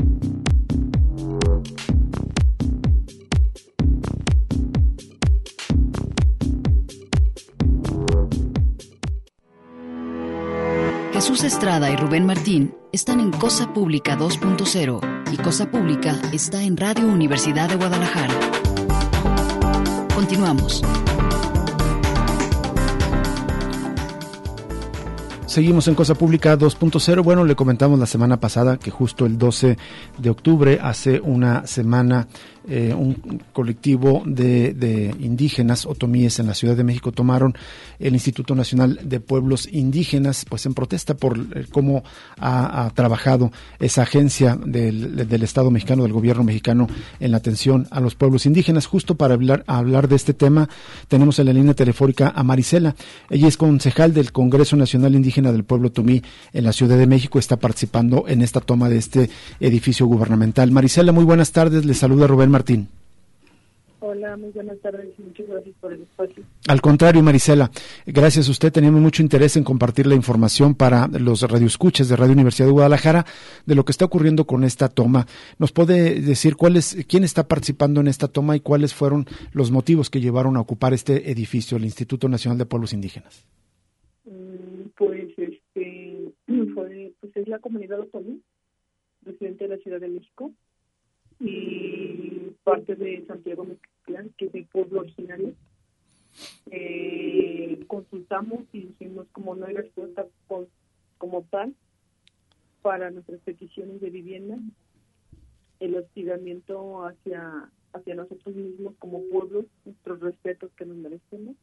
Jesús Estrada y Rubén Martín están en Cosa Pública dos punto cero y Cosa Pública está en Radio Universidad de Guadalajara. Continuamos. Seguimos en Cosa Pública dos punto cero. Bueno, le comentamos la semana pasada que justo el doce de octubre, hace una semana, eh, un colectivo de, de indígenas otomíes en la Ciudad de México tomaron el Instituto Nacional de Pueblos Indígenas, pues en protesta por eh, cómo ha, ha trabajado esa agencia del, del Estado mexicano, del gobierno mexicano, en la atención a los pueblos indígenas. Justo para hablar, hablar de este tema, tenemos en la línea telefónica a Marisela. Ella es concejal del Congreso Nacional Indígena del Pueblo Otomí en la Ciudad de México, está participando en esta toma de este edificio gubernamental. Marisela, muy buenas tardes, le saluda Rubén Martín. Hola, muy buenas tardes y muchas gracias por el espacio. Al contrario, Marisela, gracias a usted, teníamos mucho interés en compartir la información para los radioescuchas de Radio Universidad de Guadalajara de lo que está ocurriendo con esta toma. ¿Nos puede decir cuál es, quién está participando en esta toma y cuáles fueron los motivos que llevaron a ocupar este edificio, el Instituto Nacional de Pueblos Indígenas? Pues este fue, pues es la comunidad otomí, residente de la Ciudad de México y parte de Santiago Mexictlán, que es el pueblo originario. Eh, consultamos y dijimos, como no hay respuesta por, como tal para nuestras peticiones de vivienda, el hostigamiento hacia hacia nosotros mismos como pueblo, nuestros respetos que nos merecemos,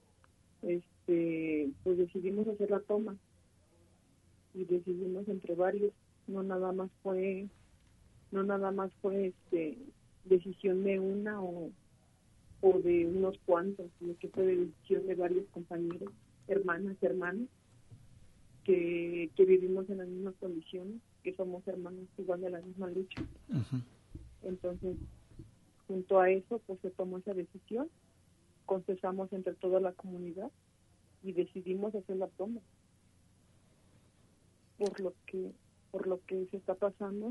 este pues decidimos hacer la toma y decidimos entre varios, no nada más fue no nada más fue este decisión de una o, o de unos cuantos, sino que fue decisión de varios compañeros, hermanas, hermanos que, que vivimos en las mismas condiciones, porque somos hermanos igual de la misma lucha. Uh-huh. Entonces, junto a eso, pues se tomó esa decisión, consensamos entre toda la comunidad y decidimos hacer la toma. Por lo que, por lo que se está pasando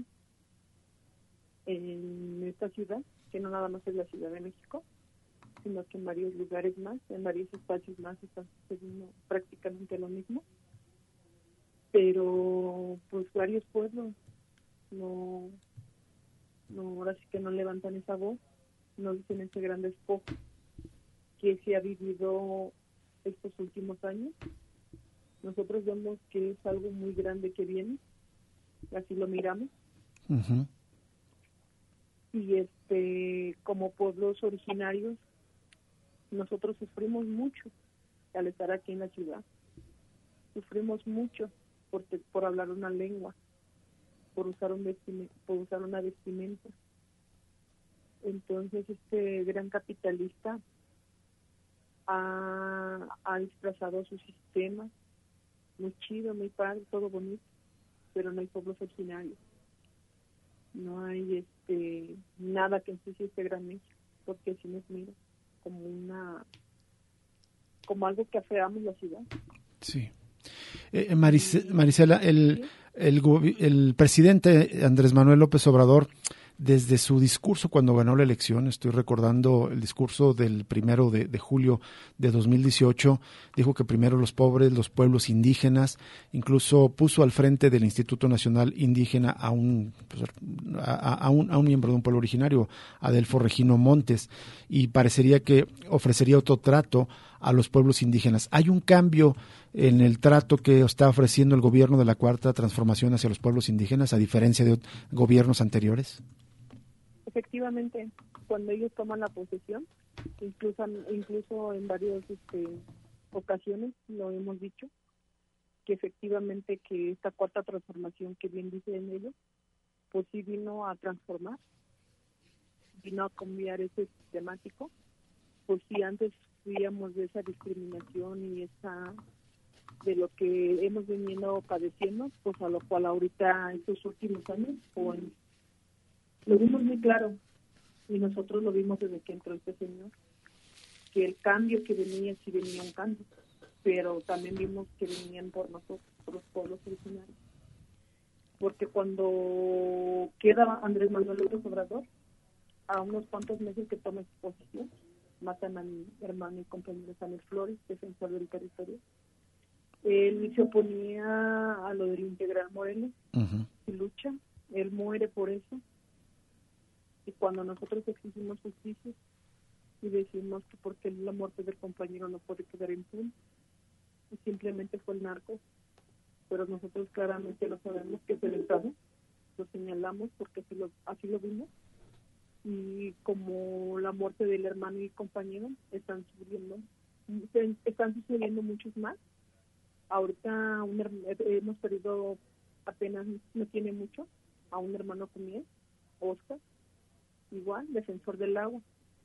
en esta ciudad, que no nada más es la Ciudad de México, sino que en varios lugares más, en varios espacios más está sucediendo prácticamente lo mismo. Pero pues varios pueblos no, no ahora sí que no levantan esa voz, no dicen ese gran despojo que se ha vivido estos últimos años. Nosotros vemos que es algo muy grande que viene, así lo miramos. Uh-huh. Y este, como pueblos originarios, nosotros sufrimos mucho al estar aquí en la ciudad. Sufrimos mucho por, por hablar una lengua, por usar un vestime, por usar una vestimenta. Entonces este gran capitalista ha, ha disfrazado su sistema, muy chido, muy padre, todo bonito, pero no hay pueblos originarios. No hay este nada que ensucie este gran México, porque así nos mira como una como algo que afeamos la ciudad. Sí. Eh, Marice, Marisela, el, ¿sí? el, el, el presidente Andrés Manuel López Obrador, desde su discurso cuando ganó la elección, estoy recordando el discurso del primero de, de julio de dos mil dieciocho, dijo que primero los pobres, los pueblos indígenas, incluso puso al frente del Instituto Nacional Indígena a un, pues, a, a, un, a un miembro de un pueblo originario, Adelfo Regino Montes, y parecería que ofrecería otro trato a los pueblos indígenas. ¿Hay un cambio en el trato que está ofreciendo el gobierno de la Cuarta Transformación hacia los pueblos indígenas, a diferencia de gobiernos anteriores? Efectivamente, cuando ellos toman la posesión, incluso, incluso en varias este, ocasiones lo hemos dicho, que efectivamente que esta Cuarta Transformación que bien dicen ellos, pues sí vino a transformar, vino a cambiar ese sistemático, pues sí antes sufríamos de esa discriminación y esa de lo que hemos venido padeciendo, pues a lo cual ahorita estos últimos años, pues lo vimos muy claro, y nosotros lo vimos desde que entró este señor, que el cambio que venía, sí venía un cambio, pero también vimos que venían por nosotros, por los pueblos originarios. Porque cuando queda Andrés Manuel López Obrador, a unos cuantos meses que toma su posición, matan a mi hermano y compañero Samuel Flores, defensor del territorio. Él se oponía a lo del Integral Morelos, uh-huh. y lucha, él muere por eso. Y cuando nosotros exigimos justicia y decimos que porque la muerte del compañero no puede quedar impune, y simplemente fue el narco, pero nosotros claramente lo sabemos que es el Estado, lo señalamos porque así lo, así lo vimos, y como la muerte del hermano y compañero están sucediendo, están sucediendo muchos más. Ahorita un, hemos perdido apenas, no tiene mucho, a un hermano con él, Oscar, igual, defensor del agua.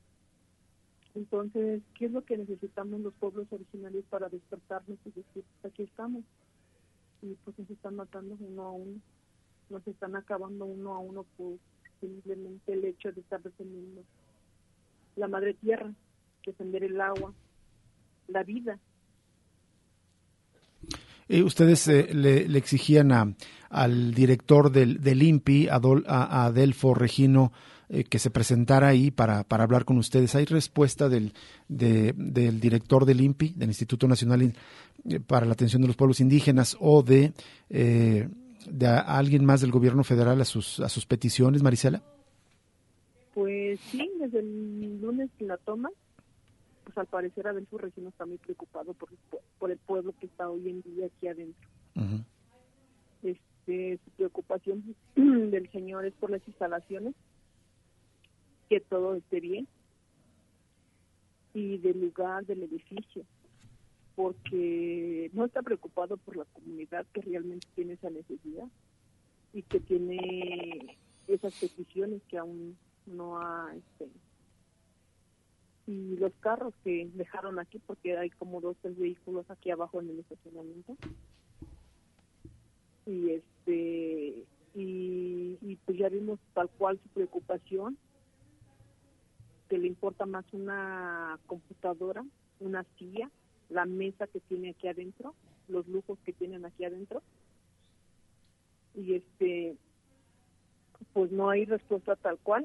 Entonces, ¿qué es lo que necesitamos los pueblos originarios para despertarnos y decir, aquí estamos? Y pues nos están matando uno a uno, nos están acabando uno a uno por simplemente el hecho de estar defendiendo la madre tierra, defender el agua, la vida. Eh, ustedes eh, le, le exigían a, al director del, del I N P I, Adol, a, a Adelfo Regino, eh, que se presentara ahí para, para hablar con ustedes. ¿Hay respuesta del, de, del director del I N P I, del Instituto Nacional eh, para la Atención de los Pueblos Indígenas, o de, eh, de a, a alguien más del gobierno federal a sus, a sus peticiones, Marisela? Pues sí, desde el lunes que la toman, pues al parecer Adelfo Regino está muy preocupado por, por el pueblo que está hoy en día aquí adentro. Uh-huh. Este, su preocupación del señor es por las instalaciones, que todo esté bien, y del lugar, del edificio, porque no está preocupado por la comunidad que realmente tiene esa necesidad y que tiene esas peticiones que aún no ha... Este, y los carros que dejaron aquí, porque hay como dos tres vehículos aquí abajo en el estacionamiento, y este tal cual su preocupación, que le importa más una computadora, una silla, la mesa que tiene aquí adentro, los lujos que tienen aquí adentro. Y este, pues no hay respuesta tal cual.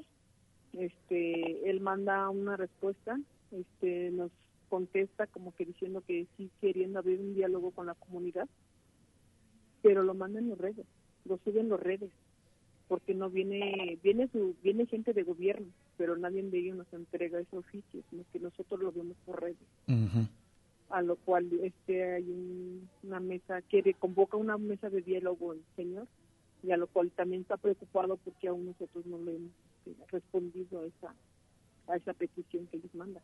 Este, él manda una respuesta, este, nos contesta como que diciendo que sí, queriendo abrir un diálogo con la comunidad, pero lo manda en las redes, lo sube en las redes, porque no viene, viene su, viene gente de gobierno, pero nadie de ellos nos entrega ese oficio, sino que nosotros lo vemos por redes. Uh-huh. A lo cual este hay un, una mesa, que convoca una mesa de diálogo el señor, y a lo cual también está preocupado porque aún nosotros no le hemos este, respondido a esa, a esa petición que ellos mandan.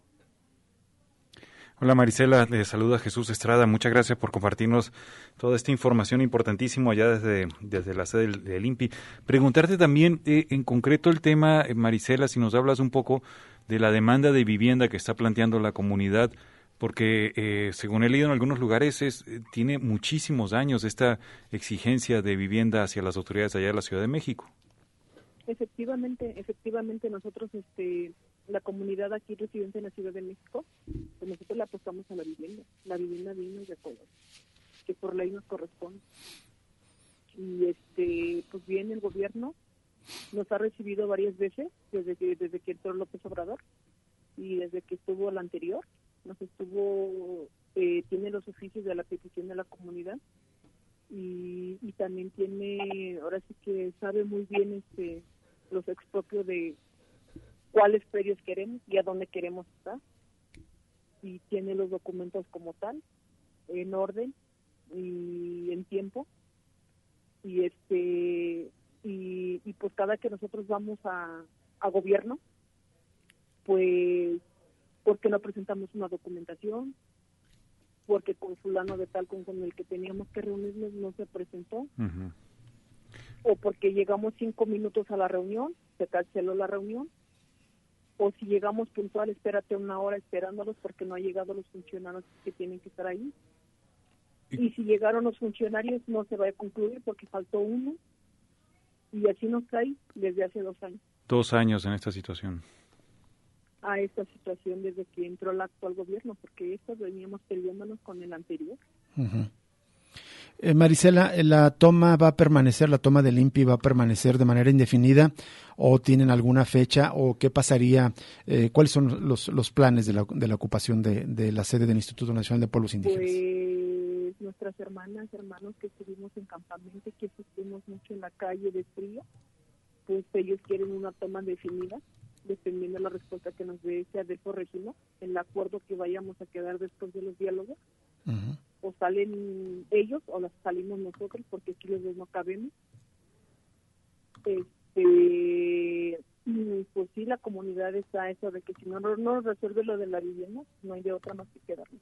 Hola Marisela, le saluda Jesús Estrada, muchas gracias por compartirnos toda esta información importantísima allá desde, desde la sede del, del I N P I. Preguntarte también eh, en concreto el tema, eh, Marisela, si nos hablas un poco de la demanda de vivienda que está planteando la comunidad, porque eh, según he leído en algunos lugares es, eh, tiene muchísimos años esta exigencia de vivienda hacia las autoridades allá de la Ciudad de México. Efectivamente, efectivamente nosotros, este, la comunidad aquí residente en la Ciudad de México, pues nosotros le apostamos a la vivienda, la vivienda digna y de todos, que por ley nos corresponde. Y este, pues bien, el gobierno nos ha recibido varias veces desde que desde que entró López Obrador y desde que estuvo el anterior, nos estuvo, eh, tiene los oficios de la petición de la comunidad y, y también tiene, ahora sí que sabe muy bien este los expropios de cuáles predios queremos y a dónde queremos estar, y tiene los documentos como tal, en orden y en tiempo, y este y, y pues cada que nosotros vamos a, a gobierno, pues porque no presentamos una documentación, porque con fulano de tal con, con el que teníamos que reunirnos no se presentó, uh-huh. o porque llegamos cinco minutos a la reunión, se canceló la reunión, o si llegamos puntual, espérate una hora esperándolos porque no han llegado los funcionarios que tienen que estar ahí. Y, y si llegaron los funcionarios no se va a concluir porque faltó uno, y así nos cae desde hace dos años. Dos años en esta situación. A esta situación desde que entró el actual gobierno, porque esto veníamos peleándonos con el anterior. Uh-huh. Eh, Marisela, ¿la toma va a permanecer, la toma del I N P I va a permanecer de manera indefinida o tienen alguna fecha o qué pasaría, eh, cuáles son los, los planes de la, de la ocupación de, de la sede del Instituto Nacional de Pueblos Indígenas? Pues nuestras hermanas, hermanos que estuvimos en campamento, que estuvimos mucho en la calle de frío, pues ellos quieren una toma definida, dependiendo de la respuesta que nos dé ese Adelfo Regino, el acuerdo que vayamos a quedar después de los diálogos. Uh-huh. O salen ellos o las salimos nosotros, porque aquí los dos no cabemos. Este, pues sí, la comunidad está eso de que si no, no resuelve lo de la vivienda, no hay de otra más que quedarnos.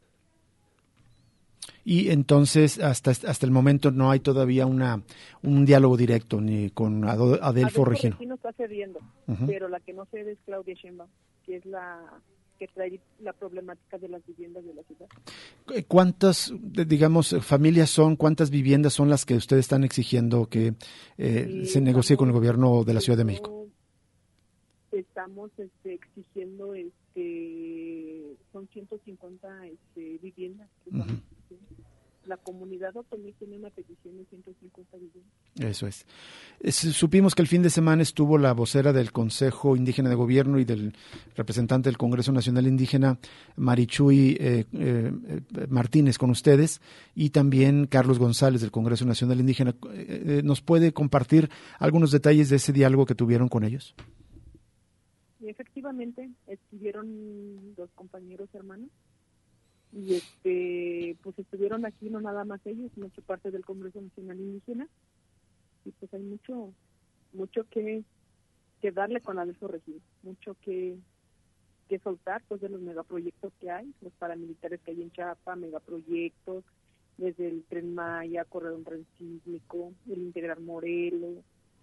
Y entonces, hasta hasta el momento no hay todavía una un diálogo directo ni con Adelfo, Adelfo Regino. Regino está cediendo, uh-huh. pero la que no cede es Claudia Sheinbaum, que es la que trae la problemática de las viviendas de la ciudad. ¿Cuántas, digamos, familias son, cuántas viviendas son las que ustedes están exigiendo que eh, se negocie con el gobierno de la Ciudad de México? Estamos este, exigiendo, este, son ciento cincuenta este, viviendas. Uh-huh. La comunidad otomí tiene una petición de ciento cincuenta viviendas. Eso es. es. Supimos que el fin de semana estuvo la vocera del Consejo Indígena de Gobierno y del representante del Congreso Nacional Indígena, Marichuy eh, eh, Martínez, con ustedes, y también Carlos González del Congreso Nacional Indígena. Eh, ¿Nos puede compartir algunos detalles de ese diálogo que tuvieron con ellos? Y efectivamente, estuvieron dos compañeros hermanos, y este pues estuvieron aquí no nada más ellos, sino que parte del Congreso Nacional Indígena, y pues hay mucho mucho que, que darle con Adelfo Regino, mucho que que soltar pues de los megaproyectos que hay, los paramilitares que hay en Chiapas, megaproyectos, desde el Tren Maya, Corredor Transísmico, el Integral Morelos,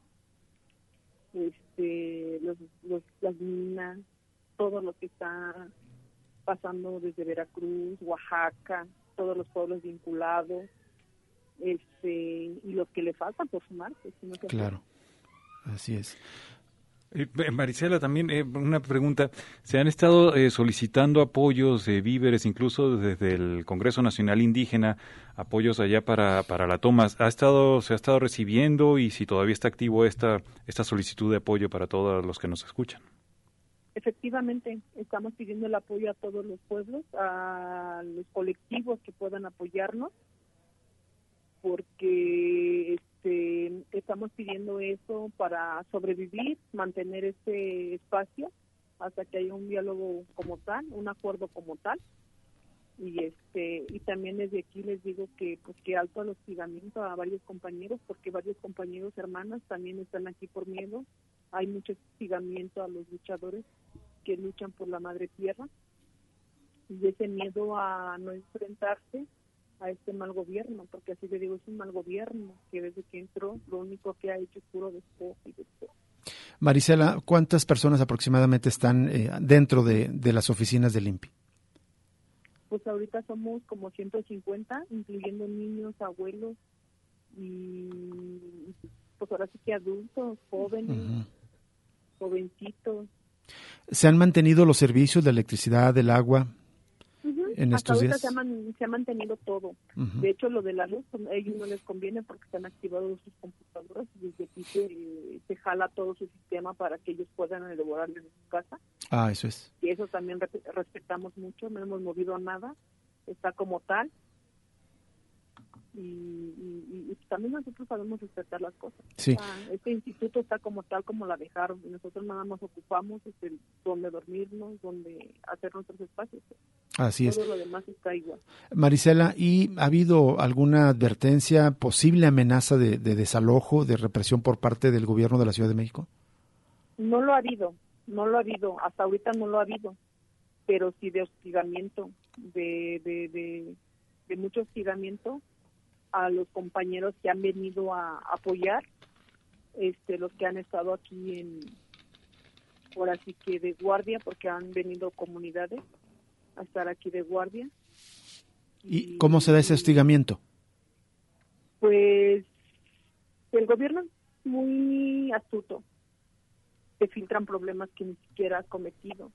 este los, los las minas, todo lo que está pasando desde Veracruz, Oaxaca, todos los pueblos vinculados, este y los que le faltan por sumarse. Si no se claro. Así es. Eh, Marisela, también eh, una pregunta. Se han estado eh, solicitando apoyos de víveres, incluso desde el Congreso Nacional Indígena, apoyos allá para, para la toma. ¿Ha estado, se ha estado recibiendo y si todavía está activo esta, esta solicitud de apoyo para todos los que nos escuchan? Efectivamente, estamos pidiendo el apoyo a todos los pueblos, a los colectivos que puedan apoyarnos, porque este, estamos pidiendo eso para sobrevivir, mantener este espacio hasta que haya un diálogo como tal, un acuerdo como tal. Y este y también desde aquí les digo que pues que alto al hostigamiento a varios compañeros, porque varios compañeros hermanas también están aquí por miedo. Hay mucho hostigamiento a los luchadores que luchan por la madre tierra y ese miedo a no enfrentarse a este mal gobierno, porque así le digo, es un mal gobierno que desde que entró lo único que ha hecho es puro despojo y despojo. Marisela, ¿cuántas personas aproximadamente están eh, dentro de, de las oficinas del I N P I? Pues ahorita somos como ciento cincuenta, incluyendo niños, abuelos y pues ahora sí que adultos, jóvenes, uh-huh. jovencitos. ¿Se han mantenido los servicios de electricidad, del agua uh-huh. en Hasta estos ahorita días? Se ha, man, se ha mantenido todo. Uh-huh. De hecho, lo de la luz, a ellos no les conviene porque están activados sus computadoras y desde aquí se, se jala todo su sistema para que ellos puedan elaborar desde su casa. Ah, eso es. Y eso también re- respetamos mucho, no hemos movido nada, está como tal. Y, y, y también nosotros sabemos respetar las cosas. Sí. O sea, este instituto está como tal como la dejaron y nosotros nada más ocupamos este, donde dormirnos, donde hacer nuestros espacios. Así Todo es. Todo lo demás está igual. Marisela, ¿y ha habido alguna advertencia, posible amenaza de, de desalojo, de represión por parte del gobierno de la Ciudad de México? No lo ha habido, no lo ha habido, hasta ahorita no lo ha habido, pero sí de hostigamiento, de, de, de, de mucho hostigamiento a los compañeros que han venido a apoyar, este, los que han estado aquí en, ahora sí que de guardia, porque han venido comunidades a estar aquí de guardia. ¿Y, ¿Y cómo se da ese hostigamiento? Pues el gobierno es muy astuto, te filtran problemas que ni siquiera has cometido,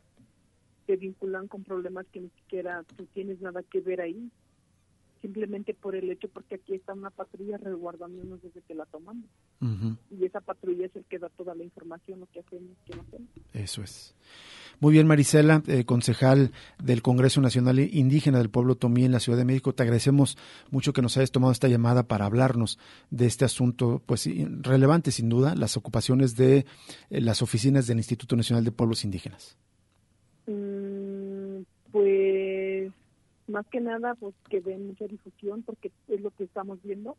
te vinculan con problemas que ni siquiera tú tienes nada que ver ahí, simplemente por el hecho porque aquí está una patrulla resguardándonos desde que la tomamos. Uh-huh. Y esa patrulla es el que da toda la información, lo que hacemos, qué no hacemos. Eso es. Muy bien, Marisela, eh, concejal del Congreso Nacional Indígena del Pueblo Tomí en la Ciudad de México, te agradecemos mucho que nos hayas tomado esta llamada para hablarnos de este asunto, pues relevante sin duda, las ocupaciones de eh, las oficinas del Instituto Nacional de Pueblos Indígenas. Mm, pues más que nada, pues que den mucha difusión, porque es lo que estamos viendo.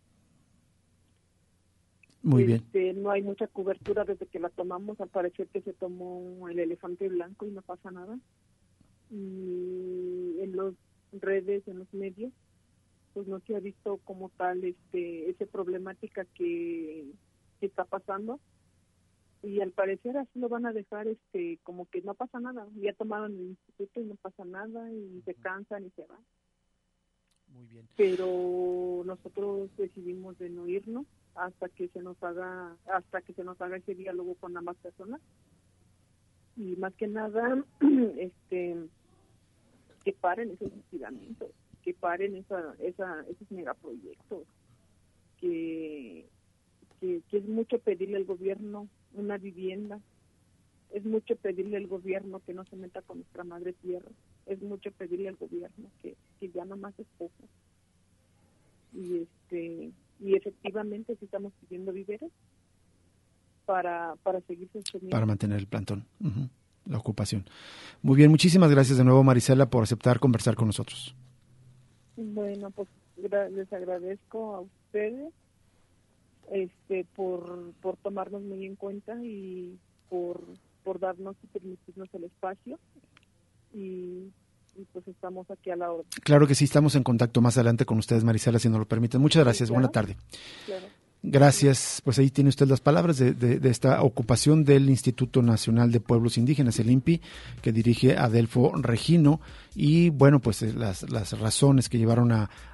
Muy este, bien. No hay mucha cobertura desde que la tomamos, al parecer que se tomó el elefante blanco y no pasa nada. Y en las redes, en los medios, pues no se ha visto como tal este esa problemática que, que está pasando. Y al parecer así lo van a dejar este como que no pasa nada, ya tomaron el instituto y no pasa nada y se cansan y se van. Muy bien. Pero nosotros decidimos de no irnos hasta que se nos haga hasta que se nos haga ese diálogo con ambas personas y más que nada este que paren esos hostigamientos, que paren esa esa esos megaproyectos, que que, que es mucho pedirle al gobierno una vivienda, es mucho pedirle al gobierno que no se meta con nuestra madre tierra, es mucho pedirle al gobierno que, que ya no más es poco. Y este y efectivamente sí estamos pidiendo víveres para para seguir sosteniendo. Para mantener el plantón, uh-huh, la ocupación. Muy bien, muchísimas gracias de nuevo, Marisela, por aceptar conversar con nosotros. Bueno, pues gra- les agradezco a ustedes este por por tomarnos muy en cuenta y por por darnos y permitirnos el espacio y, y pues estamos aquí a la orden. Claro que sí, estamos en contacto más adelante con ustedes, Marisela, si nos lo permiten. Muchas gracias, sí, claro. Buena tarde. Claro. Gracias, pues ahí tiene usted las palabras de, de, de esta ocupación del Instituto Nacional de Pueblos Indígenas, el I N P I, que dirige Adelfo Regino, y bueno, pues las, las razones que llevaron a,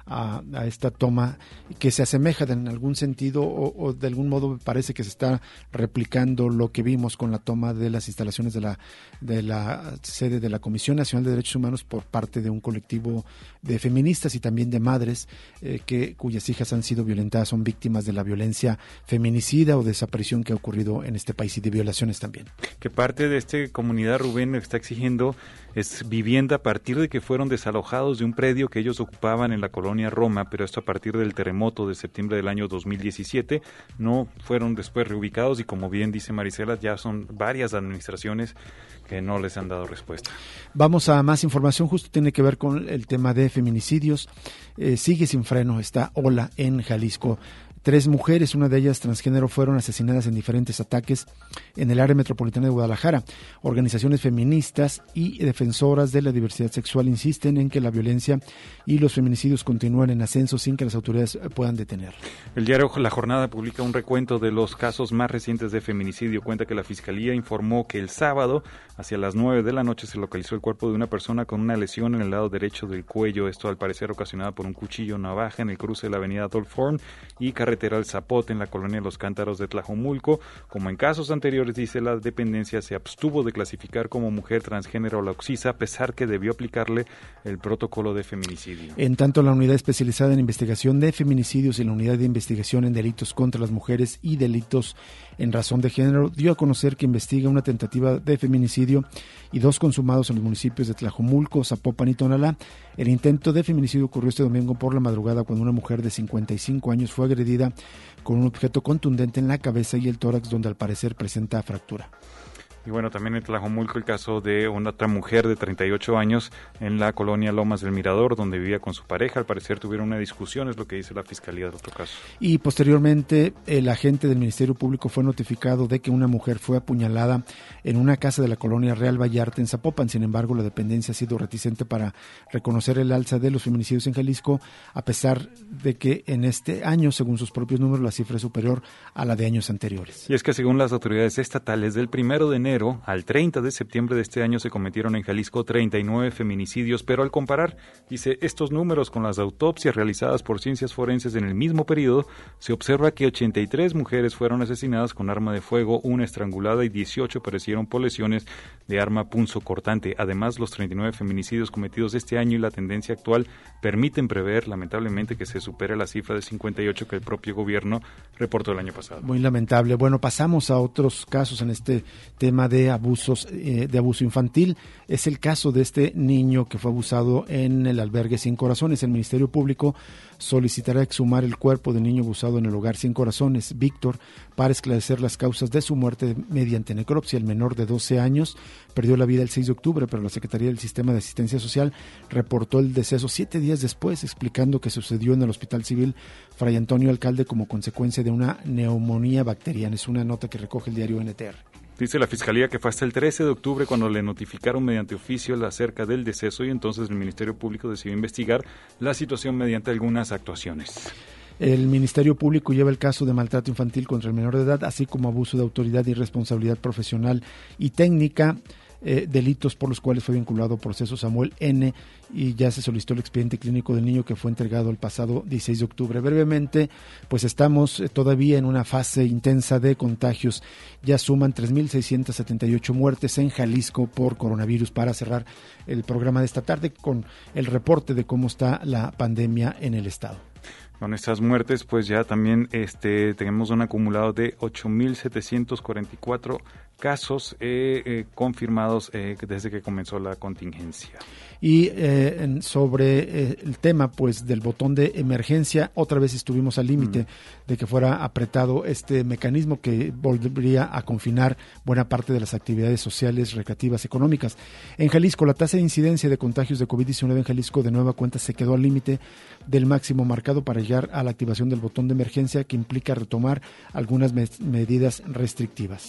a, a esta toma que se asemeja en algún sentido o, o de algún modo parece que se está replicando lo que vimos con la toma de las instalaciones de la, de la sede de la Comisión Nacional de Derechos Humanos por parte de un colectivo de feministas y también de madres eh, que cuyas hijas han sido violentadas, son víctimas de la violencia feminicida o desaparición que ha ocurrido en este país y de violaciones también. Que parte de esta comunidad, Rubén, está exigiendo es vivienda a partir de que fueron desalojados de un predio que ellos ocupaban en la colonia Roma, pero esto a partir del terremoto de septiembre del año dos mil diecisiete, no fueron después reubicados y como bien dice Marisela, ya son varias administraciones que no les han dado respuesta. Vamos a más información, justo tiene que ver con el tema de feminicidios. Eh, sigue sin freno esta ola en Jalisco. Tres mujeres, una de ellas transgénero, fueron asesinadas en diferentes ataques en el área metropolitana de Guadalajara. Organizaciones feministas y defensoras de la diversidad sexual insisten en que la violencia y los feminicidios continúan en ascenso sin que las autoridades puedan detener. El diario La Jornada publica un recuento de los casos más recientes de feminicidio. Cuenta que la Fiscalía informó que el sábado, hacia las nueve de la noche, se localizó el cuerpo de una persona con una lesión en el lado derecho del cuello. Esto al parecer ocasionada por un cuchillo navaja en el cruce de la avenida Adolf Horn y carretera El Zapote en la colonia Los Cántaros de Tlajomulco. Como en casos anteriores, dice la dependencia, se abstuvo de clasificar como mujer transgénero a la Oxisa, a pesar que debió aplicarle el protocolo de feminicidio. En tanto, la unidad especializada en investigación de feminicidios y la unidad de investigación en delitos contra las mujeres y delitos en razón de género dio a conocer que investiga una tentativa de feminicidio y dos consumados en los municipios de Tlajomulco, Zapopan y Tonalá. El intento de feminicidio ocurrió este domingo por la madrugada cuando una mujer de cincuenta y cinco años fue agredida con un objeto contundente en la cabeza y el tórax, donde al parecer presenta fractura. Y bueno, también en Tlajomulco el caso de una otra mujer de treinta y ocho años en la colonia Lomas del Mirador, donde vivía con su pareja. Al parecer tuvieron una discusión, es lo que dice la Fiscalía del otro caso. Y posteriormente el agente del Ministerio Público fue notificado de que una mujer fue apuñalada en una casa de la colonia Real Vallarta en Zapopan. Sin embargo, la dependencia ha sido reticente para reconocer el alza de los feminicidios en Jalisco, a pesar de que en este año, según sus propios números, la cifra es superior a la de años anteriores. Y es que según las autoridades estatales, del primero de enero al treinta de septiembre de este año se cometieron en Jalisco treinta y nueve feminicidios, pero al comparar, dice, estos números con las autopsias realizadas por ciencias forenses en el mismo periodo, se observa que ochenta y tres mujeres fueron asesinadas con arma de fuego, una estrangulada y dieciocho perecieron por lesiones de arma punzocortante. Además, los treinta y nueve feminicidios cometidos este año y la tendencia actual permiten prever, lamentablemente, que se supere la cifra de cincuenta y ocho que el propio gobierno reportó el año pasado. Muy lamentable. Bueno, pasamos a otros casos en este tema de abusos, eh, de abuso infantil. Es el caso de este niño que fue abusado en el albergue Cien Corazones. El Ministerio Público solicitará exhumar el cuerpo del niño abusado en el hogar Cien Corazones, Víctor, para esclarecer las causas de su muerte mediante necropsia. El menor de doce años perdió la vida el seis de octubre, pero la Secretaría del Sistema de Asistencia Social reportó el deceso siete días después, explicando que sucedió en el Hospital Civil Fray Antonio Alcalde como consecuencia de una neumonía bacteriana. Es una nota que recoge el diario N T R. Dice la Fiscalía que fue hasta el trece de octubre cuando le notificaron mediante oficio acerca del deceso y entonces el Ministerio Público decidió investigar la situación mediante algunas actuaciones. El Ministerio Público lleva el caso de maltrato infantil contra el menor de edad, así como abuso de autoridad y responsabilidad profesional y técnica, eh, delitos por los cuales fue vinculado a proceso Samuel N. y ya se solicitó el expediente clínico del niño que fue entregado el pasado dieciséis de octubre. Brevemente, pues estamos todavía en una fase intensa de contagios. Ya suman tres mil seiscientas setenta y ocho muertes en Jalisco por coronavirus, para cerrar el programa de esta tarde con el reporte de cómo está la pandemia en el estado. Con estas muertes, pues ya también este tenemos un acumulado de ocho mil setecientos cuarenta y cuatro casos eh, eh, confirmados eh, desde que comenzó la contingencia. Y eh, en, sobre eh, el tema pues del botón de emergencia, otra vez estuvimos al límite mm. de que fuera apretado este mecanismo que volvería a confinar buena parte de las actividades sociales, recreativas, económicas. En Jalisco, la tasa de incidencia de contagios de COVID diecinueve en Jalisco de nueva cuenta se quedó al límite del máximo marcado para llegar a la activación del botón de emergencia, que implica retomar algunas me- medidas restrictivas.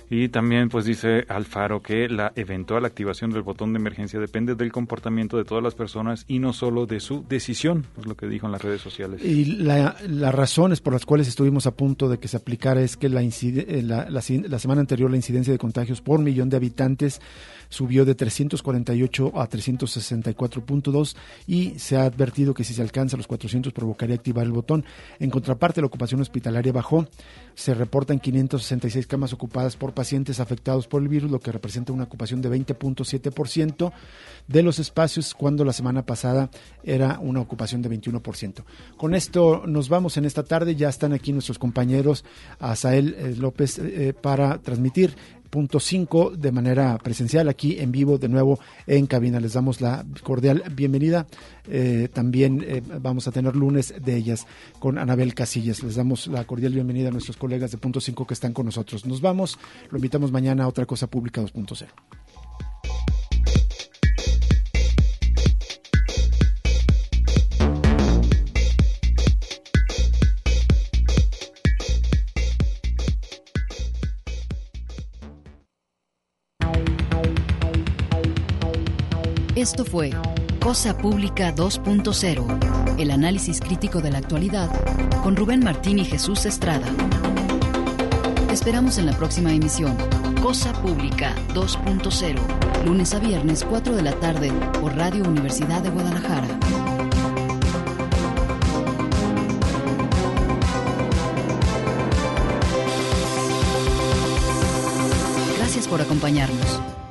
Y también pues dice Alfaro que la eventual activación del botón de emergencia depende del comportamiento de todas las personas y no solo de su decisión, es lo que dijo en las redes sociales. Y la, las razones por las cuales estuvimos a punto de que se aplicara es que la, incide, la, la, la semana anterior la incidencia de contagios por millón de habitantes subió de trescientos cuarenta y ocho a trescientos sesenta y cuatro punto dos y se ha advertido que si se alcanza los cuatrocientos provocaría activar el botón. En contraparte, la ocupación hospitalaria bajó. Se reportan quinientas sesenta y seis camas ocupadas por pacientes afectados por el virus, lo que representa una ocupación de veinte punto siete por ciento de los espacios, cuando la semana pasada era una ocupación de veintiuno por ciento. Con esto nos vamos en esta tarde. Ya están aquí nuestros compañeros Asael eh, López eh, para transmitir punto cinco de manera presencial aquí en vivo de nuevo en cabina. Les damos la cordial bienvenida. Eh, también eh, vamos a tener lunes de ellas con Anabel Casillas. Les damos la cordial bienvenida a nuestros colegas de punto cinco que están con nosotros. Nos vamos, lo invitamos mañana a Otra Cosa Pública dos punto cero. Esto fue Cosa Pública dos punto cero, el análisis crítico de la actualidad con Rubén Martín y Jesús Estrada. Te esperamos en la próxima emisión, Cosa Pública dos punto cero, lunes a viernes cuatro de la tarde por Radio Universidad de Guadalajara. Gracias por acompañarnos.